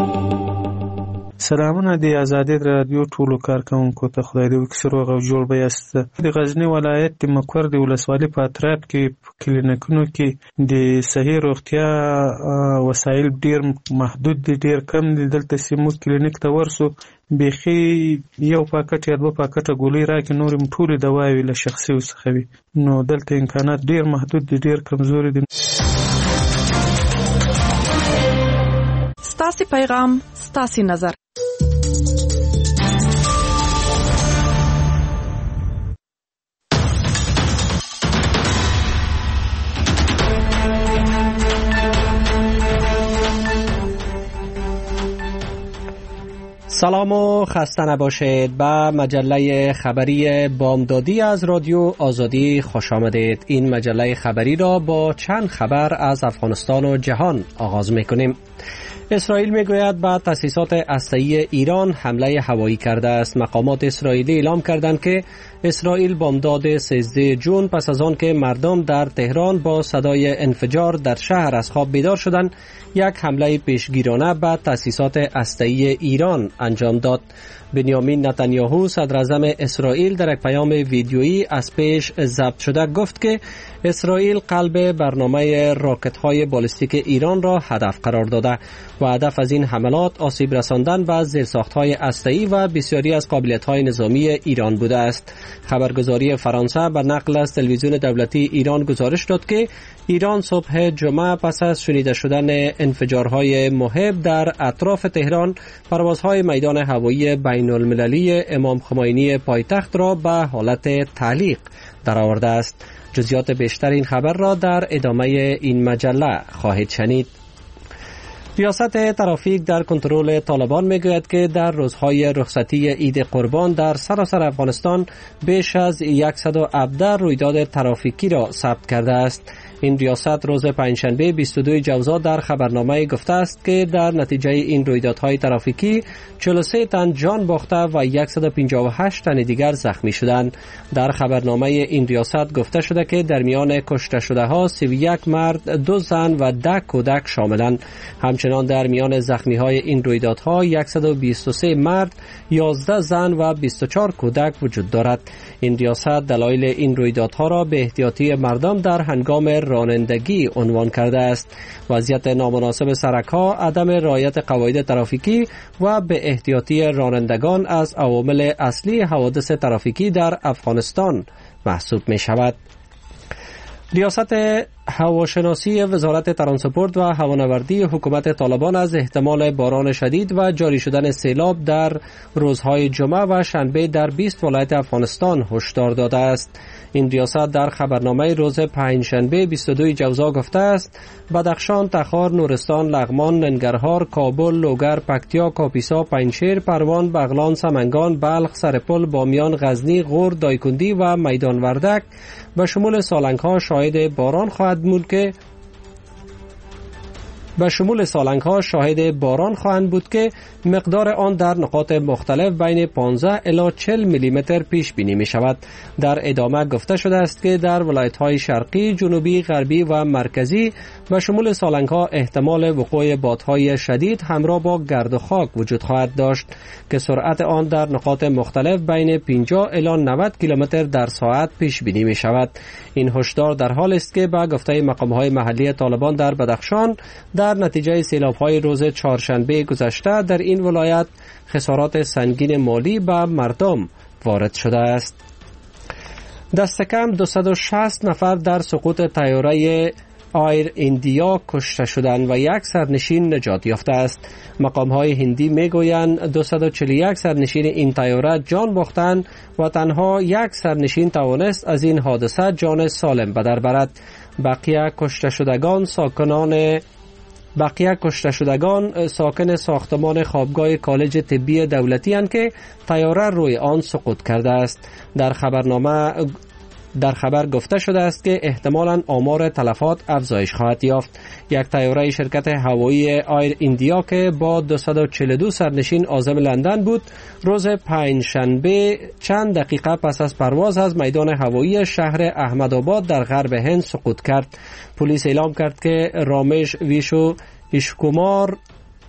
سلامونه د آزادي رادیو ټولو کارکونکو ته خدای دې وکړي روغ او جوړ به یاست. د غزنی ولایت د مقر د ولسوالۍ په اطراف کې کلینیکونو کې د صحي روغتیا وسایل ډیر محدود دي، ډیر کم دي. دلته سیمو کلینیک ته ورسو بیخي یو پاکټ یا دوه پاکټه ګولۍ راکې، نور هم ټولې دواوې له شخصي څخه وي. نو دلته امکانات ډیر محدود دي، ډیر کمزوري دي. ستاسي پیغام ستاسي نظر. سلام و خسته نباشید. به مجله خبری بامدادی از رادیو آزادی خوش آمدید. این مجله خبری را با چند خبر از افغانستان و جهان آغاز میکنیم. اسرائیل میگوید به تأسیسات هسته‌ای ایران حمله هوایی کرده است. مقامات اسرائیلی اعلام کردند که اسرائیل بامداد 13 جون پس از آن که مردم در تهران با صدای انفجار در شهر از خواب بیدار شدند، یک حمله پیشگیرانه به تأسیسات هسته‌ای ایران انجام داد. بنیامین نتانیاهو صدراعظم اسرائیل در یک پیام ویدیویی از پیش ضبط شده گفت که اسرائیل قلب برنامه راکت‌های بالستیک ایران را هدف قرار داده و هدف از این حملات آسیب رساندن به زیرساخت‌های هسته‌ای و بسیاری از قابلیت‌های نظامی ایران بوده است. خبرگزاری فرانسه به نقل از تلویزیون دولتی ایران گزارش داد که ایران صبح جمعه پس از شنیده شدن انفجارهای مهیب در اطراف تهران پروازهای میدان هوایی بین المللی امام خمینی پایتخت را به حالت تعلیق درآورده است. جزئیات بیشتر این خبر را در ادامه این مجله خواهید شنید. ریاست ترافیک در کنترل طالبان میگوید که در روزهای رخصتی عید قربان در سراسر افغانستان بیش از 117 رویداد ترافیکی را ثبت کرده است. این ریاست روز پنجشنبه 22 جوزا در خبرنامه گفته است که در نتیجه این رویدادهای ترافیکی 43 تن جان باخته و 158 تن دیگر زخمی شدند. در خبرنامه این ریاست گفته شده که در میان کشته شده ها 31 مرد، 2 زن و 10 کودک شاملند. همچنان در میان زخمی های این رویدادها 123 مرد، 11 زن و 24 کودک وجود دارد. این ریاست دلایل این رویدادها را به احتیاطی مردم در هنگام رانندگی عنوان کرده است. وضعیت نامناسب سرک‌ها، عدم رعایت قواعد ترافیکی و به احتیاطی رانندگان از عوامل اصلی حوادث ترافیکی در افغانستان محسوب می شود. ریاست هواشناسی وزارت ترانسپورت و هوانوردی حکومت طالبان از احتمال باران شدید و جاری شدن سیلاب در روزهای جمعه و شنبه در 20 ولایت افغانستان هشدار داده است. این ریاست در خبرنامه روز پنجشنبه 22 جوزا گفته است بدخشان، تخار، نورستان، لغمان، ننگرهار، کابل، لوگر، پکتیا، کاپیسا، پنجشیر، پروان، بغلان، سمنگان، بلخ، سرپل، بامیان، غزنی، غور، دایکندی و میدان وردک به شمول سالنگ‌ها شاهد باران خواهند بود که مقدار آن در نقاط مختلف بین 15 الی 40 میلی متر پیش بینی می شود. در ادامه گفته شده است که در ولایت‌های شرقی، جنوبی، غربی و مرکزی به شمول سالنگ‌ها احتمال وقوع بادهای شدید همراه با گرد و خاک وجود خواهد داشت که سرعت آن در نقاط مختلف بین 50 الی 90 کیلومتر در ساعت پیش بینی می شود. این هشدار در حال است که به گفته مقام‌های محلی طالبان در بدخشان در نتیجه سیلاب‌های روز چهارشنبه گذشته در این ولایت خسارات سنگین مالی به مردم وارد شده است. دست کم 260 نفر در سقوط طیاره آیر ایندیا کشته شدند و یک سرنشین نجات یافته است. مقام‌های هندی میگویند 241 سرنشین این طیاره جان باختند و تنها یک سرنشین توانست از این حادثه جان سالم به در برد. بقیه کشته شدگان ساکن ساختمان خوابگاه کالج طبی دولتی اند که طیاره روی آن سقوط کرده است. در خبر گفته شده است که احتمالاً آمار تلفات افزایش خواهد یافت. یک طیاره شرکت هوایی آیر ایندیا که با 242 سرنشین عازم لندن بود، روز پنجشنبه چند دقیقه پس از پرواز از میدان هوایی شهر احمدآباد در غرب هند سقوط کرد. پلیس اعلام کرد که رامیش ویشو ایشکومار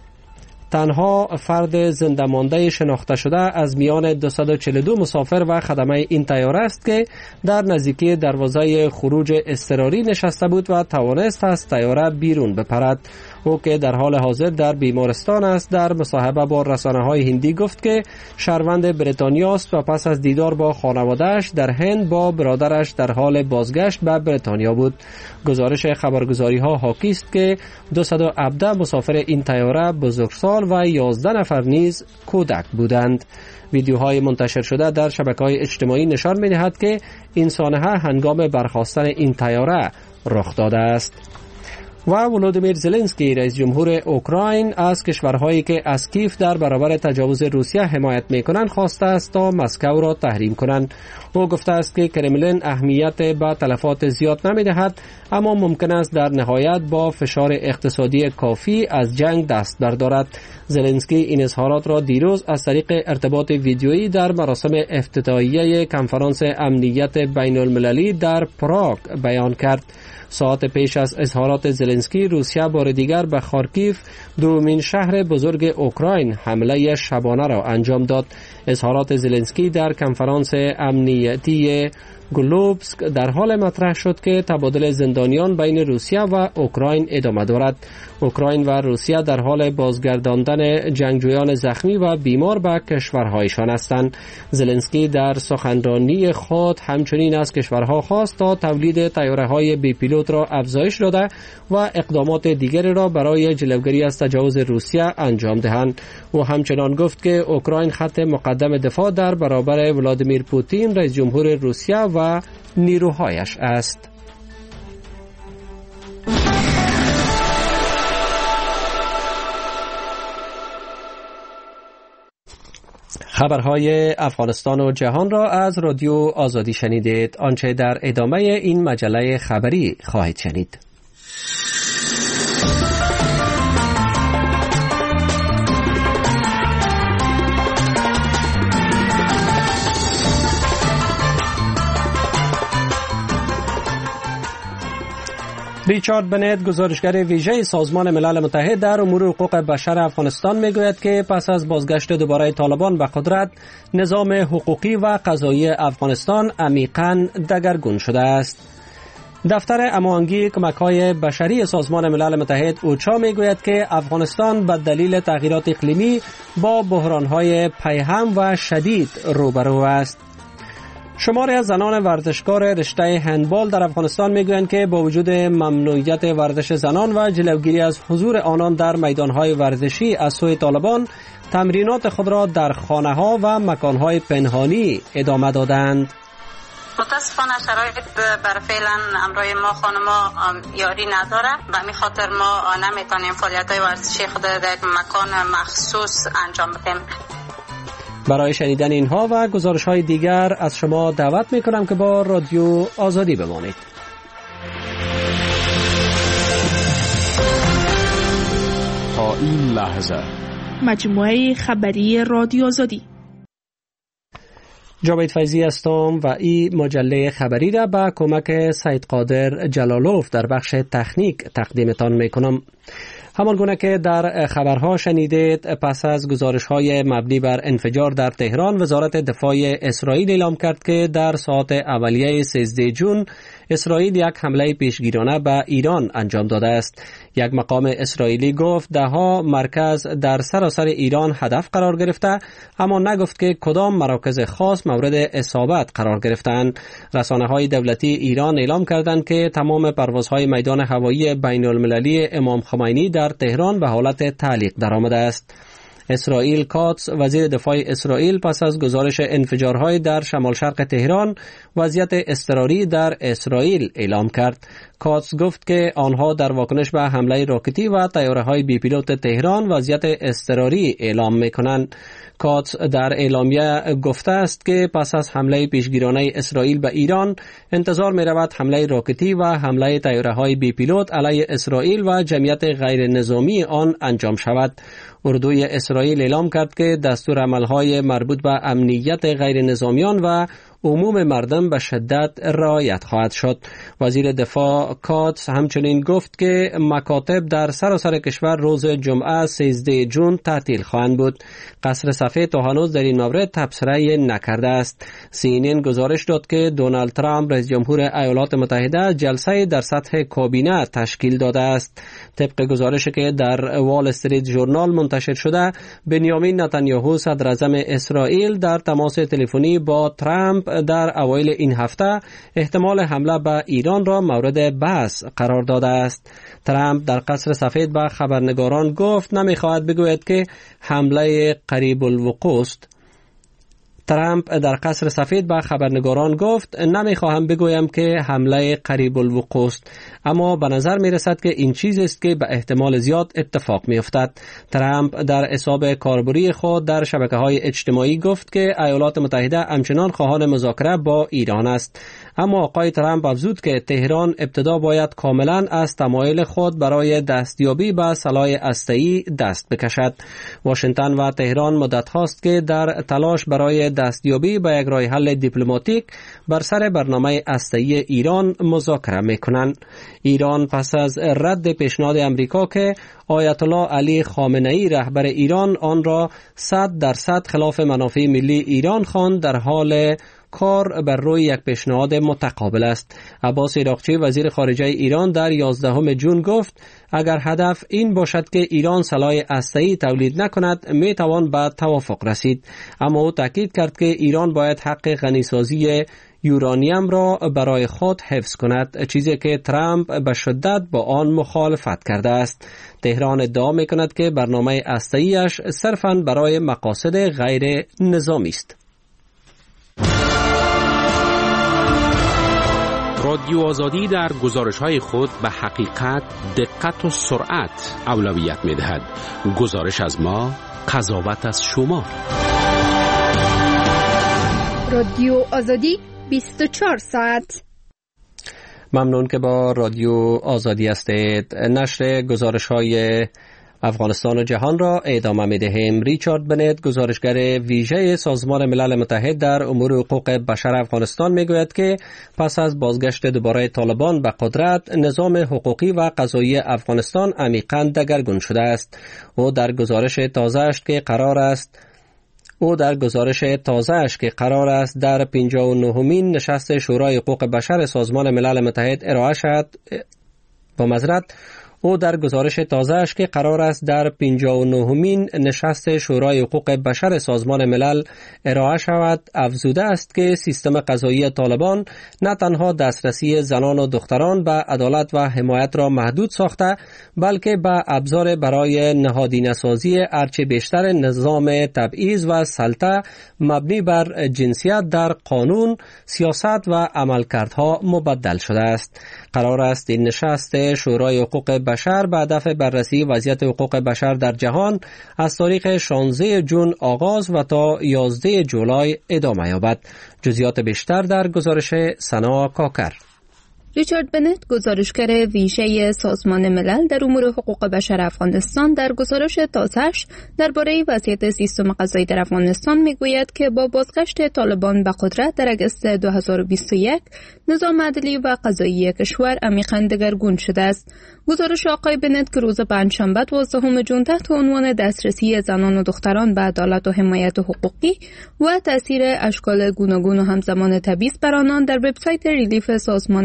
تنها فرد زنده مانده شناخته شده از میان 242 مسافر و خدمه این طیاره است که در نزدیکی دروازه خروج اضطراری نشسته بود و توانست از طیاره بیرون بپرد. او که در حال حاضر در بیمارستان است در مصاحبه با رسانه‌های هندی گفت که شهروند بریتانیا است و پس از دیدار با خانواده‌اش در هند با برادرش در حال بازگشت به بریتانیا بود. گزارش خبرگزاری‌ها حاکی است که 217 مسافر این طیاره بزرگسال و 11 نفر نیز کودک بودند. ویدیوهای منتشر شده در شبکه‌های اجتماعی نشان می‌دهد که این سانحه هنگام برخاستن این طیاره رخ داده است. و ولودیمیر زلنسکی رئیس جمهور اوکراین از کشورهایی که از کیف در برابر تجاوز روسیه حمایت می‌کنند خواسته است تا مسکو را تحریم کنند. او گفته است که کرملین اهمیت به تلفات زیاد نمی‌دهد، اما ممکن است در نهایت با فشار اقتصادی کافی از جنگ دست بردارد. زلنسکی این اظهارات را دیروز از طریق ارتباط ویدیویی در مراسم افتتاحیه کنفرانس امنیت بین‌المللی در پراگ بیان کرد. ساعت پیش از اظهارات زلنسکی، روسیه بار دیگر به خارکیف، دومین شهر بزرگ اوکراین، حمله شبانه را انجام داد. اظهارات زلنسکی در کنفرانس امنیتی گلوبسک در حال مطرح شد که تبادل زندانیان بین روسیه و اوکراین ادامه دارد. اوکراین و روسیه در حال بازگرداندن جنگجویان زخمی و بیمار به کشورهایشان هستند. زلنسکی در سخنرانی خود همچنین از کشورها خواست تا تولید طیاره‌های بی پیلوت را افزایش داده و اقدامات دیگری را برای جلوگیری از تجاوز روسیه انجام دهند. او همچنان گفت که اوکراین خط مقدم دفاع در برابر ولادیمیر پوتین رئیس جمهور روسیه و نیروهایش است. خبرهای افغانستان و جهان را از رادیو آزادی شنیدید. آنچه در ادامه این مجله خبری خواهید شنید. ریچارد بنت، گزارشگر ویژه سازمان ملل متحد در امور حقوق بشر افغانستان، میگوید که پس از بازگشت دوباره طالبان به قدرت، نظام حقوقی و قضایی افغانستان عمیقاً دگرگون شده است. دفتر هماهنگی کمک‌های بشری سازمان ملل متحد اوچا میگوید که افغانستان به دلیل تغییرات اقلیمی با بحران‌های پیهم و شدید روبرو است. شماری از زنان ورزشکار رشته هندبال در افغانستان میگویند که با وجود ممنوعیت ورزش زنان و جلوگیری از حضور آنان در میدانهای ورزشی از سوی طالبان، تمرینات خود را در خانه‌ها و مکانهای پنهانی ادامه دادند. متاسفانه شرایط برای فعلا امروی ما خانما یاری نداره، به همین خاطر ما نمیتونیم فعالیت‌های ورزشی خود در مکان مخصوص انجام بدیم. برای شنیدن اینها و گزارش‌های دیگر از شما دعوت می‌کنم که با رادیو آزادی بمانید. تا این لحظه مجموعه خبری رادیو آزادی. جاوید فیضی هستم و این مجله خبری را با کمک سید قادر جلالوف در بخش تکنیک تقدیمتان می‌کنم. همانگونه که در خبرها شنیدید، پس از گزارش‌های مبنی بر انفجار در تهران، وزارت دفاع اسرائیل اعلام کرد که در ساعت اولیه 13 جون اسرائیل یک حمله پیشگیرانه به ایران انجام داده است. یک مقام اسرائیلی گفت ده‌ها مرکز در سراسر ایران هدف قرار گرفته، اما نگفت که کدام مراکز خاص مورد اصابت قرار گرفتند. رسانه‌های دولتی ایران اعلام کردند که تمام پروازهای میدان هوایی بین‌المللی امام خمینی در تهران به حالت تعلیق درآمده است. اسرائیل کاتس وزیر دفاع اسرائیل پس از گزارش انفجارهای در شمال شرق تهران وضعیت اضطراری در اسرائیل اعلام کرد. کاتس گفت که آنها در واکنش به حمله راکتی و طیاره‌های بی پیلوت تهران وضعیت اضطراری اعلام می‌کنند. کاتس در اعلامیه گفته است که پس از حمله پیشگیرانه اسرائیل به ایران انتظار می‌رود حمله راکتی و حمله طیاره‌های بی پیلوت علیه اسرائیل و جمعیت غیر نظامی آن انجام شود. اردوی اسرائیل اعلام کرد که دستور عملهای مربوط به امنیت غیر نظامیان و عموم مردم به شدت رعایت خواهد شد. وزیر دفاع کاتس همچنین گفت که مکاتب در سراسر کشور روز جمعه 13 جون تعطیل خواهند بود. قصر سفید تا هنوز در این مورد تبصره نکرده است. CNN گزارش داد که دونالد ترامپ رئیس جمهور ایالات متحده جلسه در سطح کابینه تشکیل داده است. طبق گزارشی که در وال استریت ژورنال منتشر شده، بنیامین نتانیاهو صدر اعظم اسرائیل در تماس تلفنی با ترامپ در اوایل این هفته احتمال حمله به ایران را مورد بحث قرار داده است. ترامپ در قصر سفید به خبرنگاران گفت نمیخواهد بگوید که حمله قریب الوقوع است. ترامپ در قصر سفید به خبرنگاران گفت نمیخواهم بگویم که حمله قریب الوقوع است، اما به نظر می رسد که این چیزی است که به احتمال زیاد اتفاق می افتد. ترامپ در حساب کاربری خود در شبکه‌های اجتماعی گفت که ایالات متحده همچنان خواهان مذاکره با ایران است، اما آقای ترامپ افزود که تهران ابتدا باید کاملا از تمایل خود برای دستیابی به سلاح هسته‌ای دست بکشد. واشنگتن و تهران مدت هاست که در تلاش برای دستیابی به یک راه حل دیپلماتیک بر سر برنامه هسته‌ای ایران مذاکره می‌کنند. ایران پس از رد پیشنهاد امریکا که آیت الله علی خامنه‌ای رهبر ایران آن را 100% خلاف منافع ملی ایران خواند، در حال کار بر روی یک پیشنهاد متقابل است. عباس عراقچی وزیر خارجه ایران در 11 جون گفت اگر هدف این باشد که ایران سلاح هسته‌ای تولید نکند می توان به توافق رسید، اما او تاکید کرد که ایران باید حق غنیسازی یورانیم را برای خود حفظ کند، چیزی که ترامپ به شدت با آن مخالفت کرده است. تهران ادعا می کند که برنامه هسته‌ایش صرفاً برای مقاصد غیر نظامی است. رادیو آزادی در گزارش‌های خود به حقیقت، دقت و سرعت اولویت می‌دهد. گزارش از ما، قضاوت از شما. رادیو آزادی 24 ساعت. ممنون که با رادیو آزادی هستید. نشر گزارش‌های افغانستان و جهان را ادامه می‌دهیم. ریچارد بنت، گزارشگر ویژه سازمان ملل متحد در امور حقوق بشر افغانستان، میگوید که پس از بازگشت دوباره طالبان به قدرت، نظام حقوقی و قضایی افغانستان عمیقاً دگرگون شده است. او در گزارش تازه‌اش که قرار است در 59مین نشست شورای حقوق بشر سازمان ملل متحد ارائه شود، او در گزارش تازه‌اش که قرار است در 59مین نشست شورای حقوق بشر سازمان ملل ارائه شود افزوده است که سیستم قضایی طالبان نه تنها دسترسی زنان و دختران به عدالت و حمایت را محدود ساخته، بلکه به ابزار برای نهادینه‌سازی هرچه بیشتر نظام تبعیض و سلطه مبنی بر جنسیت در قانون، سیاست و عملکردها مبدل شده است. قرار است این نشست شورای حقوق بشر به هدف بررسی وضعیت حقوق بشر در جهان از تاریخ 16 جون آغاز و تا 11 جولای ادامه یابد. جزئیات بیشتر در گزارش سنا کاکر. ریچارد بنت، گزارشگر ویژه سازمان ملل در امور حقوق بشر افغانستان، در گزارش تازه‌اش درباره وضعیت سیستم قضایی در افغانستان میگوید که با بازگشت طالبان به قدرت در اگست 2021 نظام عدلی و قضایی کشور عمیقاً دگرگون شده است. گزارش آقای بنت که روز پنجشنبه 12 جون تحت عنوان دسترسی زنان و دختران به عدالت و حمایت حقوقی و تاثیر اشکال گوناگون و همزمان تبعیض بر آنان در وبسایت ریلیف سازمان ملل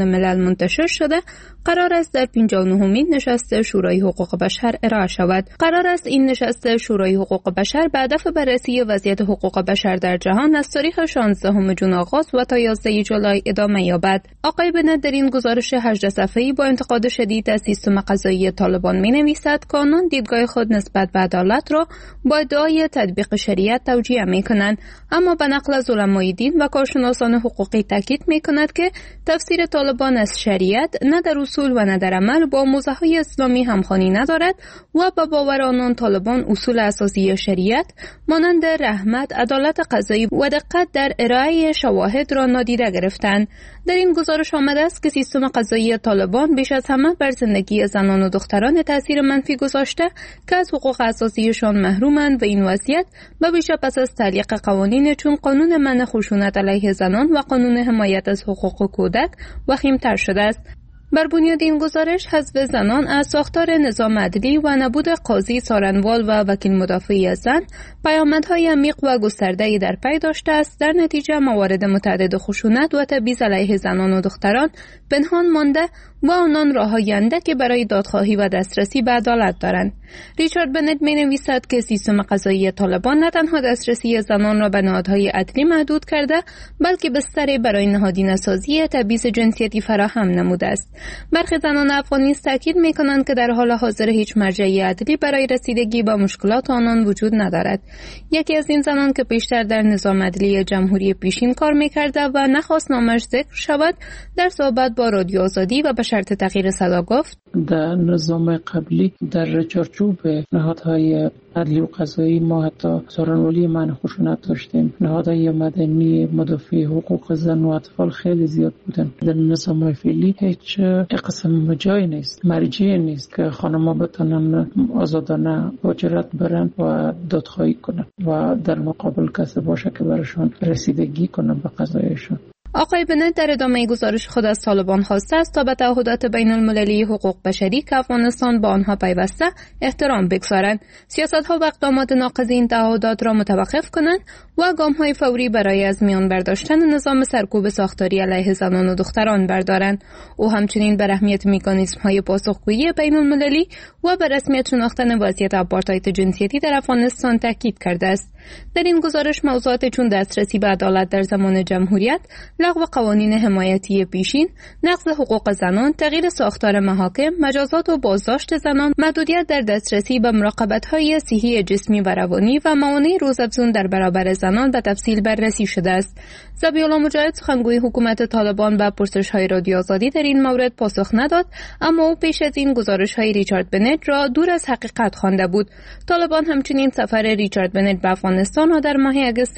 منتشر شده قرار است در 59مین نشست شورای حقوق بشر ارائه شود. قرار است این نشست شورای حقوق بشر به هدف بررسی وضعیت حقوق بشر در جهان از تاریخ 16 جون آغاز و تا 11 جولای ادامه یابد. آقای بنت در این گزارش 18 صفحه‌ای با انتقاد شدید از سیستم قضایی طالبان می‌نویسد که آنان دیدگاه خود نسبت به عدالت را با ادعای تطبیق شریعت توجیه می‌کنند، اما به نقل از علمای دین و کارشناسان حقوقی تاکید می‌کند که تفسیر طالبان از شریعت نه در اصول و نه در عمل با موضوعهای اسلامی همخوانی ندارد و به باور آنان طالبان اصول اساسی شریعت مانند رحمت، عدالت قضایی و دقت در ارائه شواهد را نادیده گرفتند. در این گزارش آمده است که سیستم قضایی طالبان بیش از همه بر زندگی زنان و دختران تاثیر منفی گذاشته که از حقوق اساسیشان محرومند و این وضعیت به ویژه پس از تعلیق قوانین چون قانون منع خشونت علیه زنان و قانون حمایت از حقوق کودک وخیم‌تر شده است. بر بنیاد این گزارش حذف زنان از ساختار نظام عدلی و نبود قاضی سارنوال و وکیل مدافعی از زن پیامدهای عمیق و گسترده‌ای در پی داشته است. در نتیجه موارد متعدد خشونت و تبعیض علیه زنان و دختران پنهان مانده و آنان راه‌های اندکی برای دادخواهی و دسترسی به عدالت دارند. ریچارد بنت می‌نویسد که سیستم قضایی طالبان نه تنها دسترسی زنان را به نهادهای عدلی محدود کرده، بلکه بستری برای نهادینه‌سازی تبعیض جنسیتی فراهم نموده است. برخی زنان افغانی تاکید می‌کنند که در حال حاضر هیچ مرجعی عدلی برای رسیدگی به مشکلات آنان وجود ندارد. یکی از این زنان که پیشتر در نظام عدلی جمهوری پیشین کار می‌کرده و نخواست نامش ذکر شود، در صحبت با رادیو آزادی و به شرط تغییر صدا گفت: در نظام قبلی در چارچوب نهادهای عدلی و قضایی ما حتی سارنوالی منع خشونت داشتیم. نهادهای مدنی مدافع حقوق زن و اطفال خیلی زیاد بودن. در نظام فعلی هیچ قسم جایی نیست، مرجعی نیست که خانم‌ها بتونن آزادانه مهاجرت برن و دادخواهی کنن و در مقابل کسی باشه که براشون رسیدگی کنن به قضایشون. آقای بنت در ادامه گزارش خود از طالبان خواسته است تا به تعهدات بین المللی حقوق بشری که افغانستان با آنها پیوسته احترام بگذارند، سیاست‌ها و اقدامات ناقض این تعهدات را متوقف کنند و گام‌های فوری برای از میان برداشتن نظام سرکوب ساختاری علیه زنان و دختران بردارند. او همچنین بر اهمیت مکانیزم‌های پاسخگویی بین المللی و بر رسمیت شناختن وضعیت آپارتاید جنسیتی در افغانستان تاکید کرده است. در این گزارش موضوعات چون دسترسی به عدالت در زمان جمهوریت، لغو قوانین حمایتی پیشین، نقض حقوق زنان، تغییر ساختار محاکم، مجازات و بازداشت زنان، محدودیت در دسترسی به مراقبت‌های صحی جسمی و روانی و موانع روزافزون در برابر زنان به تفصیل بررسی شده است. ذبیح‌الله مجاهد سخنگوی حکومت طالبان به پرسش‌های رادیو آزادی در این مورد پاسخ نداد، اما او پیش از این گزارش‌های ریچارد بنت را دور از حقیقت خوانده بود. طالبان همچنین سفر ریچارد بنت به افغانستان را در ماه اگست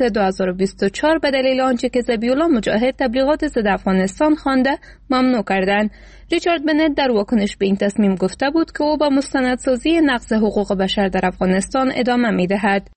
2024 به دلیل آنچه که ذبیح‌الله مجاهد تبلیغات ضد افغانستان خوانده ممنوع کردند. ریچارد بنت در واکنش به این تصمیم گفته بود که او با مستندسازی نقض حقوق بشر در افغانستان ادامه می‌دهد.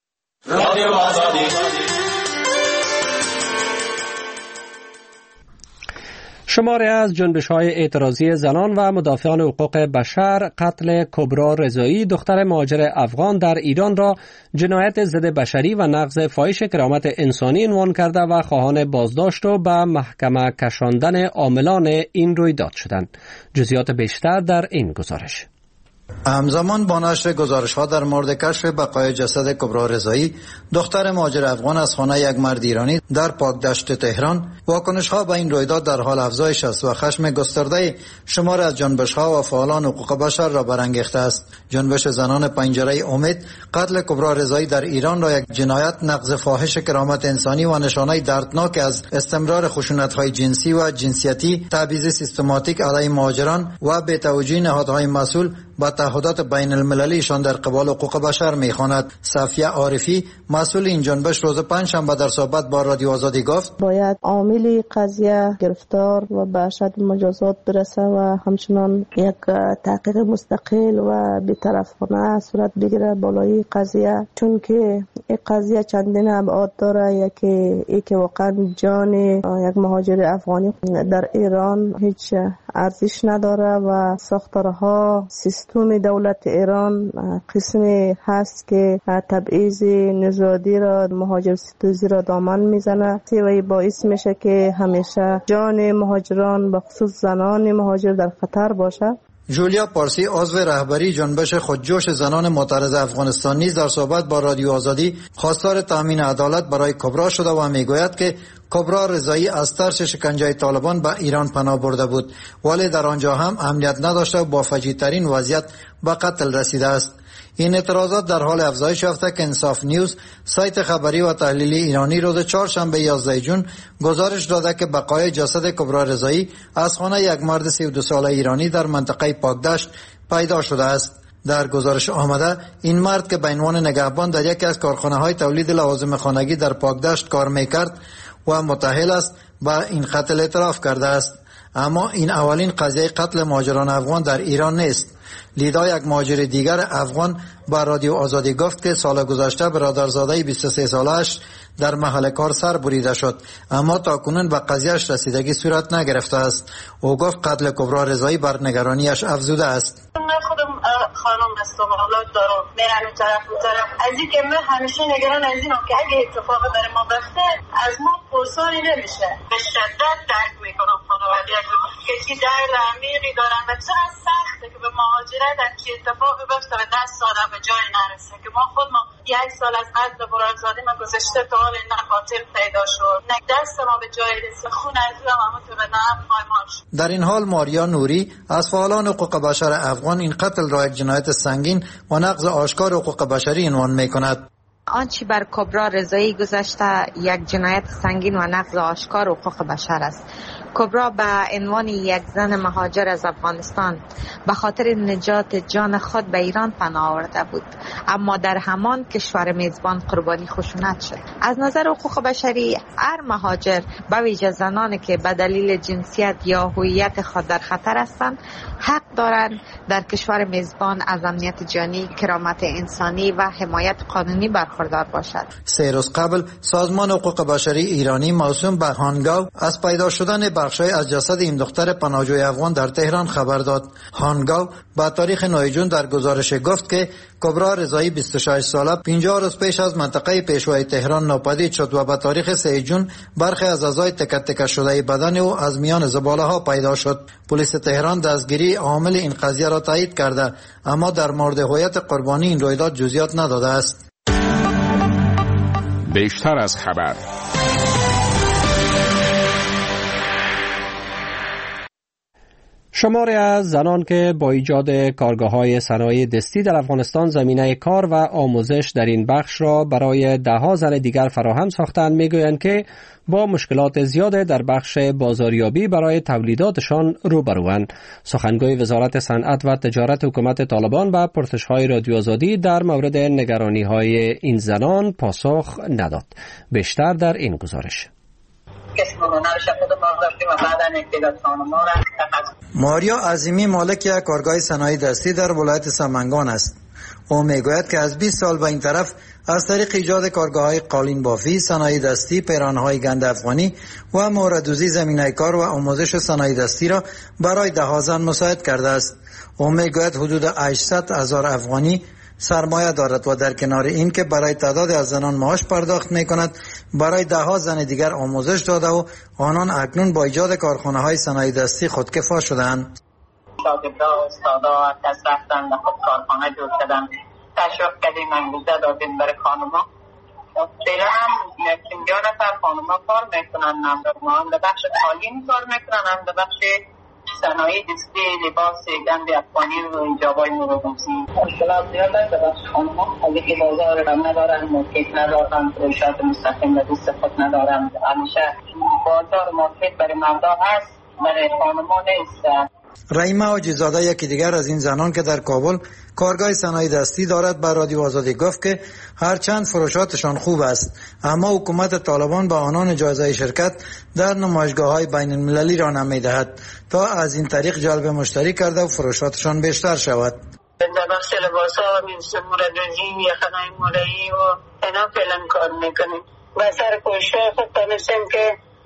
شماری از جنبش‌های اعتراضی زنان و مدافعان حقوق بشر قتل کبرا رضایی دختر مهاجر افغان در ایران را جنایت ضد بشری و نقض فاحش کرامت انسانی عنوان کرده و خواهان بازداشت و به محکمه کشاندن عاملان این رویداد شدند. جزئیات بیشتر در این گزارش. همزمان با نشر گزارش‌ها در مورد کشف بقای جسد کبرا رضایی دختر مهاجر افغان از خانه یک مرد ایرانی در پاکدشت تهران، واکنش‌ها به این رویداد در حال افزایش است و خشم گسترده شمار از جنبش‌ها و فعالان حقوق بشر را برانگیخته است. جنبش زنان پنجره امید قتل کبرا رضایی در ایران را یک جنایت نقض فاحش کرامت انسانی و نشانه دردناک از استمرار خشونت‌های جنسی و جنسیتی، تبعیض سیستماتیک علیه مهاجران و بی‌توجهی نهادهای مسئول با تعهدات بین المللیشان در قبال حقوق بشر می‌خواند. صفیه عارفی مسئول این جنبش روز پنجشنبه در صحبت با رادیو آزادی گفت: باید عامل قضیه گرفتار و به اشد مجازات برسه و همچنان یک تحقیق مستقل و بی‌طرفانه صورت بگیره بالای قضیه، چون که این قضیه چندین ابعاد داره. یکی ای که واقعا جان یک مهاجر افغانی در ایران هیچ ارزش نداره و ساختارها سیستم دستور دولت ایران قسمی هست که تبعیض نژادی را، مهاجر ستیزی را دامن میزنه و باعث میشه که همیشه جان مهاجران و خصوص زنان مهاجر در خطر باشه. جولیا پارسی عضو رهبری جنبش خودجوش زنان معترض افغانستان نیز در صحبت با رادیو آزادی خواستار تامین عدالت برای کبرا شده و میگوید که کبرا رضایی از ترس شکنجه طالبان به ایران پناه برده بود، ولی در آنجا هم امنیت نداشته و با فجیع‌ترین وضعیت به قتل رسیده است. این اعتراضات در حال افزایش یافته که انصاف نیوز سایت خبری و تحلیلی ایرانی روز چهارشنبه 11 جون گزارش داده که بقای جسد کبرا رضایی از خانه یک مرد 32 ساله ایرانی در منطقه پاکدشت پیدا شده است. در گزارش آمده این مرد که به عنوان نگهبان در یکی از کارخانه‌های تولید لوازم خانگی در پاکدشت کار می‌کرد و متأهل است به این قتل اعتراف کرده است. اما این اولین قضیه قتل مهاجران افغان در ایران نیست. لیدا، یک مهاجر دیگر افغان، با رادیو آزادی گفت که سال گذشته برادرزاده 23 ساله‌اش در محل کار سر بریده شد، اما تاکنون به قضیهش رسیدگی صورت نگرفته است. او گفت قتل کبرا رضایی بر نگرانیش افزوده است. خودم خانم هستم، اولاد دارم، میرم این طرف اون طرف. از این که من همیشه نگران از اینم که اگه اتفاق برای ما بیفته از ما پرسانی نمیشه. به شدت درک میکنم خانواده که چی درد عمیقی دارن و چقدر سخته که به مهاجرت چی اتفاقی بیفته و دست آدم به جای نرسه. که ما خود ما 1 سال از قتل برادرزاده من گذشته تا حال نه خاطر پیدا شد، نه دست ما به جای رسید، خون از رویم همون تو به نام پایمال شد. در این حال ماریا نوری از فعالان حقوق بشر افغان این قتل را یک جنایت سنگین و نقض آشکار حقوق بشری عنوان می‌کند. آنچه بر کبرا رضایی گذشته یک جنایت سنگین و نقض آشکار حقوق بشر است. کبرا به عنوان یک زن مهاجر از افغانستان به خاطر نجات جان خود به ایران پناه آورده بود، اما در همان کشور میزبان قربانی خشونت شد. از نظر حقوق بشری هر مهاجر به ویژه زنانی که به دلیل جنسیت یا هویت خود در خطر هستند حق دارند در کشور میزبان از امنیت جانی، کرامت انسانی و حمایت قانونی برخوردار باشد. 3 روز قبل سازمان حقوق بشری ایرانی موسوم به هانگاو از پیدا شدن بخشای از جسد این دختر پناهجوی افغان در تهران خبر داد. هانگاو با تاریخ 9 جون در گزارش گفت که کبرا رضایی 26 ساله 50 روز پیش از منطقه پیشوای تهران ناپدید شد و با تاریخ 3 جون برخی از اعضای تکه تکه شده بدن او از میان زباله ها پیدا شد. پلیس تهران دستگیری عامل این قضیه را تایید کرده، اما در مورد هویت قربانی این رویداد جزئیات نداده است. بیشتر از خبر. شماری از زنان که با ایجاد کارگاه‌های صنایع دستی در افغانستان زمینه کار و آموزش در این بخش را برای ده‌ها زن دیگر فراهم ساختند میگویند که با مشکلات زیاد در بخش بازاریابی برای تولیداتشان روبروند. سخنگوی وزارت صنعت و تجارت حکومت طالبان به پرسش‌های رادیو آزادی در مورد نگرانی‌های این زنان پاسخ نداد. بیشتر در این گزارش. ماریا عظیمی مالک یک کارگاه صنایع دستی در ولایت سمنگان است. او میگوید که از 20 سال به این طرف از طریق ایجاد کارگاه‌های قالین بافی، صنایع دستی، پیرانهای گند افغانی و موردوزی زمینه کار و آموزش صنایع دستی را برای ده‌ها زن مساعد کرده است. او میگوید حدود 800,000 افغانی سرمایه دارد و در کنار این که برای تعداد از زنان معاش پرداخت می کند، برای ده‌ها زن دیگر آموزش داده و آنان اکنون با ایجاد کارخانه‌های صنایع دستی خودکفا شدند. شاگردا، استادا از دست رفتن و خود کارخانه جور کردن. تشویق کردیم، انگیزه دادیم برای خانوما. فعلا هم 50 نفر خانوما کار میکنن، هم در بخش قالین کار میکنن، هم در بخش صنایع دستی، لباس گند افغانی و ایجابای موروثی. مشکلات زیاد است در بخش خانوما، از اینکه بازار را ندارن، مارکت ندارن، فروشات مستقیم به دست خود ندارن. همیشه بازار مارکت برای مردا هست، برای خانوما نیست. رحیمه حاجی‌زاده یکی دیگر از این زنان که در کابل کارگاه صنایع دستی دارد به رادیو آزادی گفت که هرچند فروشاتشان خوب است، اما حکومت طالبان به آنان اجازه شرکت در نمایشگاه‌های بین المللی را نمی‌دهد تا از این طریق جلب مشتری کرده و فروشاتشان بیشتر شود. در بخش لباس‌ها مثل موردوزی، یخنای مولایی و اینا فعلا کار میکنیم. و سر کوشش خود تانستیم که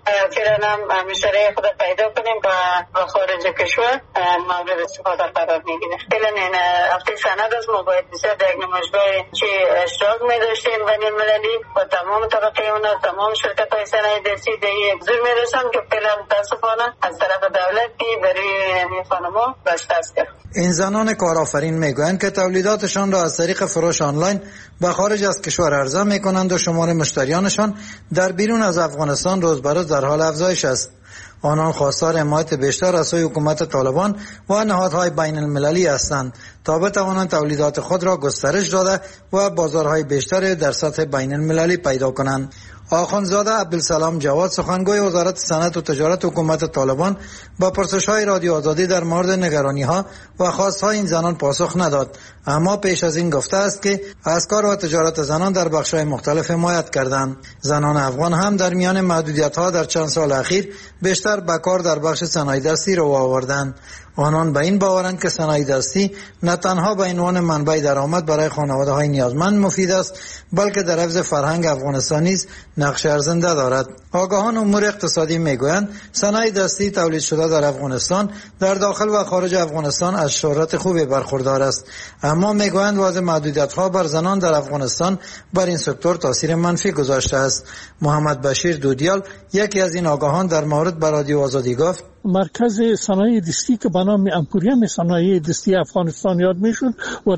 فعلا هم مشتری خود پیدا کنیم و خارج کشور مورد استفاده قرار میگیره. فعلا این هفته سند است ما باید بسیار در یک نمایشگاه چه اشتراک می داشتیم بین المللی و تمام طبقه اونا تمام شرکت های صنایع دستی در یک زور می داشتن که فعلا متاسفانه از طرف دولت که برای این خانما بسته است. این زنان کارآفرین میگویند که تولیداتشان را از طریق فروش آنلاین به خارج از کشور عرضه میکنند و شمار مشتریانشان در بیرون از افغانستان روز به روز در حال افزایش است. آنان خواستار حمایت بیشتر از سوی حکومت طالبان و نهادهای بین المللی هستند تا بتوانند تولیدات خود را گسترش داده و بازارهای بیشتر در سطح بین المللی پیدا کنند. آخوندزاده عبدالسلام جواد سخنگوی وزارت صنعت و تجارت حکومت طالبان با پرسش‌های رادیو آزادی در مورد نگرانی‌ها و خواست‌های این زنان پاسخ نداد، اما پیش از این گفته است که از کار و تجارت زنان در بخش‌های مختلف حمایت کردند. زنان افغان هم در میان محدودیت‌ها در چند سال اخیر بیشتر به کار در بخش صنایع دستی رو آوردند. آنان به این باورند که صنایع دستی نه تنها به عنوان منبع درآمد برای خانواده‌های نیازمند مفید است، بلکه در حفظ فرهنگ افغانستان نیز نقش ارزنده دارد. آگاهان امور اقتصادی میگویند صنایع دستی تولید شده در افغانستان در داخل و خارج افغانستان از شهرت خوبی برخوردار است، اما میگویند وضع محدودیت‌ها بر زنان در افغانستان بر این سکتور تاثیر منفی گذاشته است. محمد بشیر دودیال یکی از این آگاهان در مورد به رادیو آزادی گفت: مرکز صنایع دستی که به نام امپوریوم صنایع دستی افغانستان یاد میشد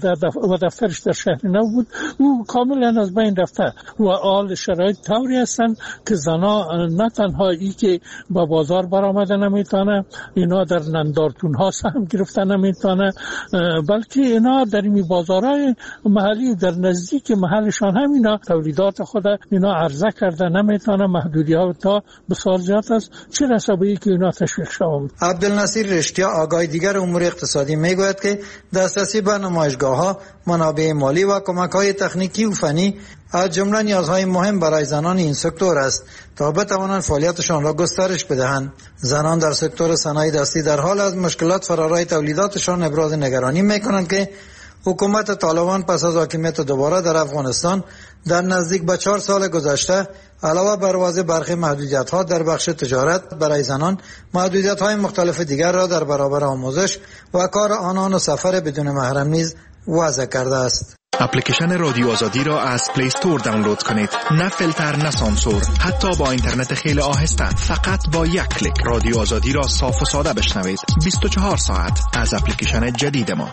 و دفترش در شهر نو بود، او کاملا از بین رفته و آل شرایط طوری هستند که زنا نه تنها ای که به بازار برآمده نمیتونه، اینا در نندارتون ها سهم گرفته نمیتونه، بلکه اینا در این بازارهای محلی در نزدیک محلشان هم اینا تولیدات خود اینا عرضه کرده نمیتونه. محدودیت ها بسیار زیاد است، چه رسابه‌ای که اینا تشویق شوند. عبدالنصیر رشتیا آگاه دیگر امور اقتصادی میگوید که دسترسی به نمایشگاه‌ها، منابع مالی و کمک‌های تکنیکی و فنی از جمله نیازهای مهم برای زنان این سکتور است تا بتوانند فعالیتشان را گسترش بدهند. زنان در سکتور صنایع دستی در حال از مشکلات فرارای تولیداتشان ابراز نگرانی می‌کنند که حکومت طالبان پس از حاکمیت دوباره در افغانستان در نزدیک به 4 سال گذشته علاوه بر وضع برخی محدودیت‌ها در بخش تجارت برای زنان، محدودیت‌های مختلف دیگر را در برابر آموزش و کار آنان و سفر بدون محرم نیز وضع کرده است. اپلیکیشن رادیو آزادی را از پلی استور دانلود کنید. نه فیلتر، نه سانسور، حتی با اینترنت خیلی آهسته، فقط با یک کلیک رادیو آزادی را صاف و ساده بشنوید. 24 ساعت از اپلیکیشن جدید ما.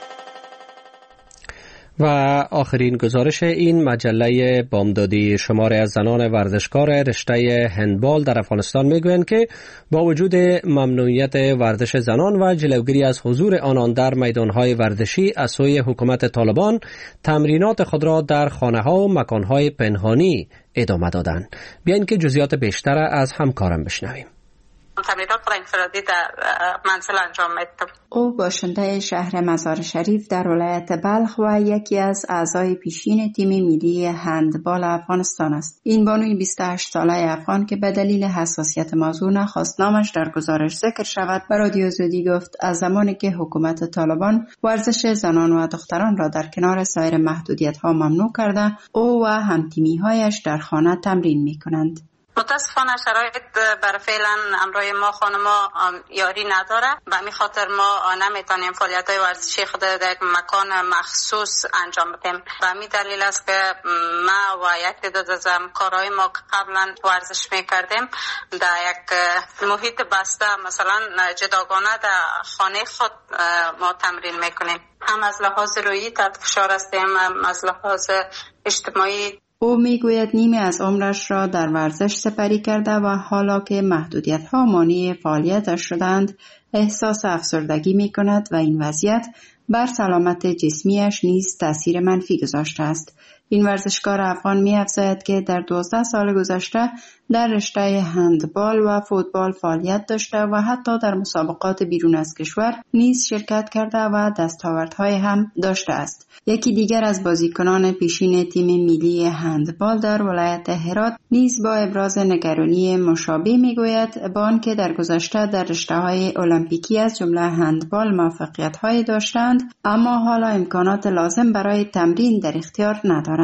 و آخرین گزارش این مجله بامدادی شماره از زنان ورزشکار رشته هندبال در افغانستان میگویند که با وجود ممنوعیت ورزش زنان و جلوگیری از حضور آنان در میدانهای ورزشی از سوی حکومت طالبان، تمرینات خود را در خانه‌ها و مکانهای پنهانی ادامه دادند. بیاین که جزئیات بیشتر از همکارم بشنویم. تمرینات خود انفرادی در منزل انجام میدم. او باشنده شهر مزار شریف در ولایت بلخ و یکی از اعضای پیشین تیم ملی هندبال افغانستان است. این بانوی 28 ساله افغان که به دلیل حساسیت موضوع نخواست نامش در گزارش ذکر شود، به رادیو آزادی گفت از زمانی که حکومت طالبان ورزش زنان و دختران را در کنار سایر محدودیت‌ها ممنوع کرده، او و همتیمی‌هایش در خانه تمرین می‌کنند. متاسفانه شرایط برای فعلا امروی ما خانما یاری نداره، به همین خاطر ما نمیتونیم فعالیت‌های ورزشی خود در یک مکان مخصوص انجام بدیم. به همین دلیل است که ما و یک تعداد از همکارای ما که قبلا ورزش میکردیم در یک محیط بسته، مثلا جداگانه در خانه خود ما تمرین میکنیم. هم از لحاظ روحی تحت فشار هستیم، هم از لحاظ اجتماعی. او میگوید نیمه از عمرش را در ورزش سپری کرده و حالا که محدودیت‌ها مانع فعالیتش شدند، احساس افسردگی می‌کند و این وضعیت بر سلامت جسمیش نیز تأثیر منفی گذاشته است. این ورزشکار افغان می‌افزاید که در 12 سال گذشته در رشته هندبال و فوتبال فعالیت داشته و حتی در مسابقات بیرون از کشور نیز شرکت کرده و دستاوردهای هم داشته است. یکی دیگر از بازیکنان پیشین تیم ملی هندبال در ولایت هرات نیز با ابراز نگرانی مشابه میگوید با آنکه در گذشته در رشته‌های المپیکی از جمله هندبال موفقیت‌هایی داشتند، اما حالا امکانات لازم برای تمرین در اختیار ندارند.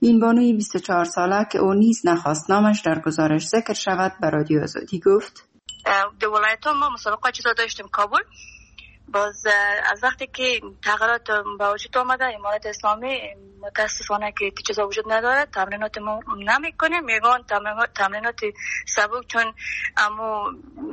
بینبانوی 24 ساله که او نیز نخواست نامش در گزارش ذکر شود به رادیو آزادی گفت: در ولایت ما مسابقه چیزا داشتیم کابل. باز از وقتی که تغییرات به وجود آمده امارت اسلامی متاسفانه که چیزا وجود نداره، تمرینات ما نمیکنیم، میگن تمرینات سبک چون اما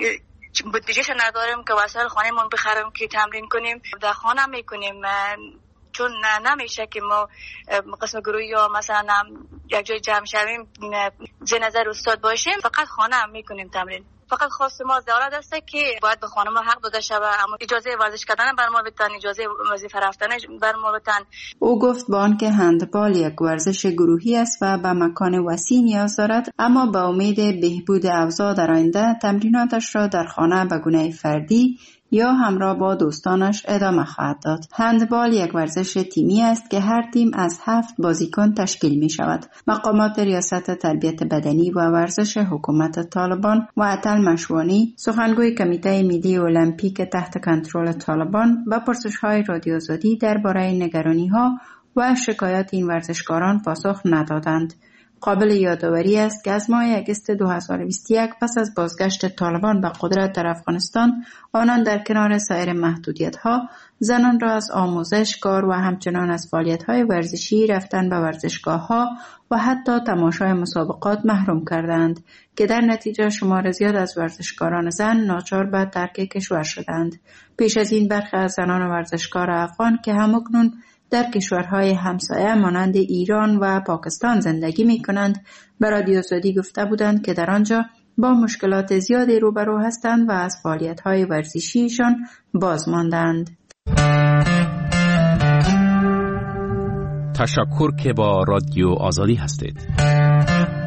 بودجهش نداریم که وسایل خانه‌مون بخریم که تمرین کنیم، در خانه میکنیم چون نمیشه که ما قسم گروهی یا مثلا یک جای جمع شویم زیر نظر استاد باشیم، فقط خانه هم میکنیم تمرین. فقط خواست ما زیارت است که باید به خانم حق داده شود، اما اجازه ورزش کردن بر ما بدن، اجازه وظیفه رفتن بر ما بدن. او گفت با آنکه هندبال یک ورزش گروهی است و به مکان وسیع نیاز دارد، اما با امید بهبود اوضاع در آینده تمریناتش را در خانه به گونه فردی یا همراه با دوستانش ادامه خواهد داد. هندبال یک ورزش تیمی است که هر تیم از 7 بازیکن تشکیل می شود. مقامات ریاست تربیت بدنی و ورزش حکومت طالبان و عطل مشوانی، سخنگوی کمیته ملی المپیک تحت کنترل طالبان، به پرسش‌های رادیو آزادی درباره نگرانی‌ها و شکایات این ورزشکاران پاسخ ندادند. قابل یادآوری است که از ماه اگست 2021 پس از بازگشت طالبان به قدرت در افغانستان، آنان در کنار سایر محدودیت‌ها زنان را از آموزش، کار و همچنان از فعالیت‌های ورزشی، رفتن به ورزشگاه‌ها و حتی تماشای مسابقات محروم کردند که در نتیجه شمار زیاد از ورزشکاران زن ناچار به ترک کشور شدند. پیش از این برخی از زنان ورزشکار افغان که همکنون در کشورهای همسایه مانند ایران و پاکستان زندگی می کنند به رادیو آزادی گفته بودند که در آنجا با مشکلات زیادی روبرو هستند و از فعالیت‌های ورزشیشان باز ماندند. تشکر که با رادیو آزادی هستید.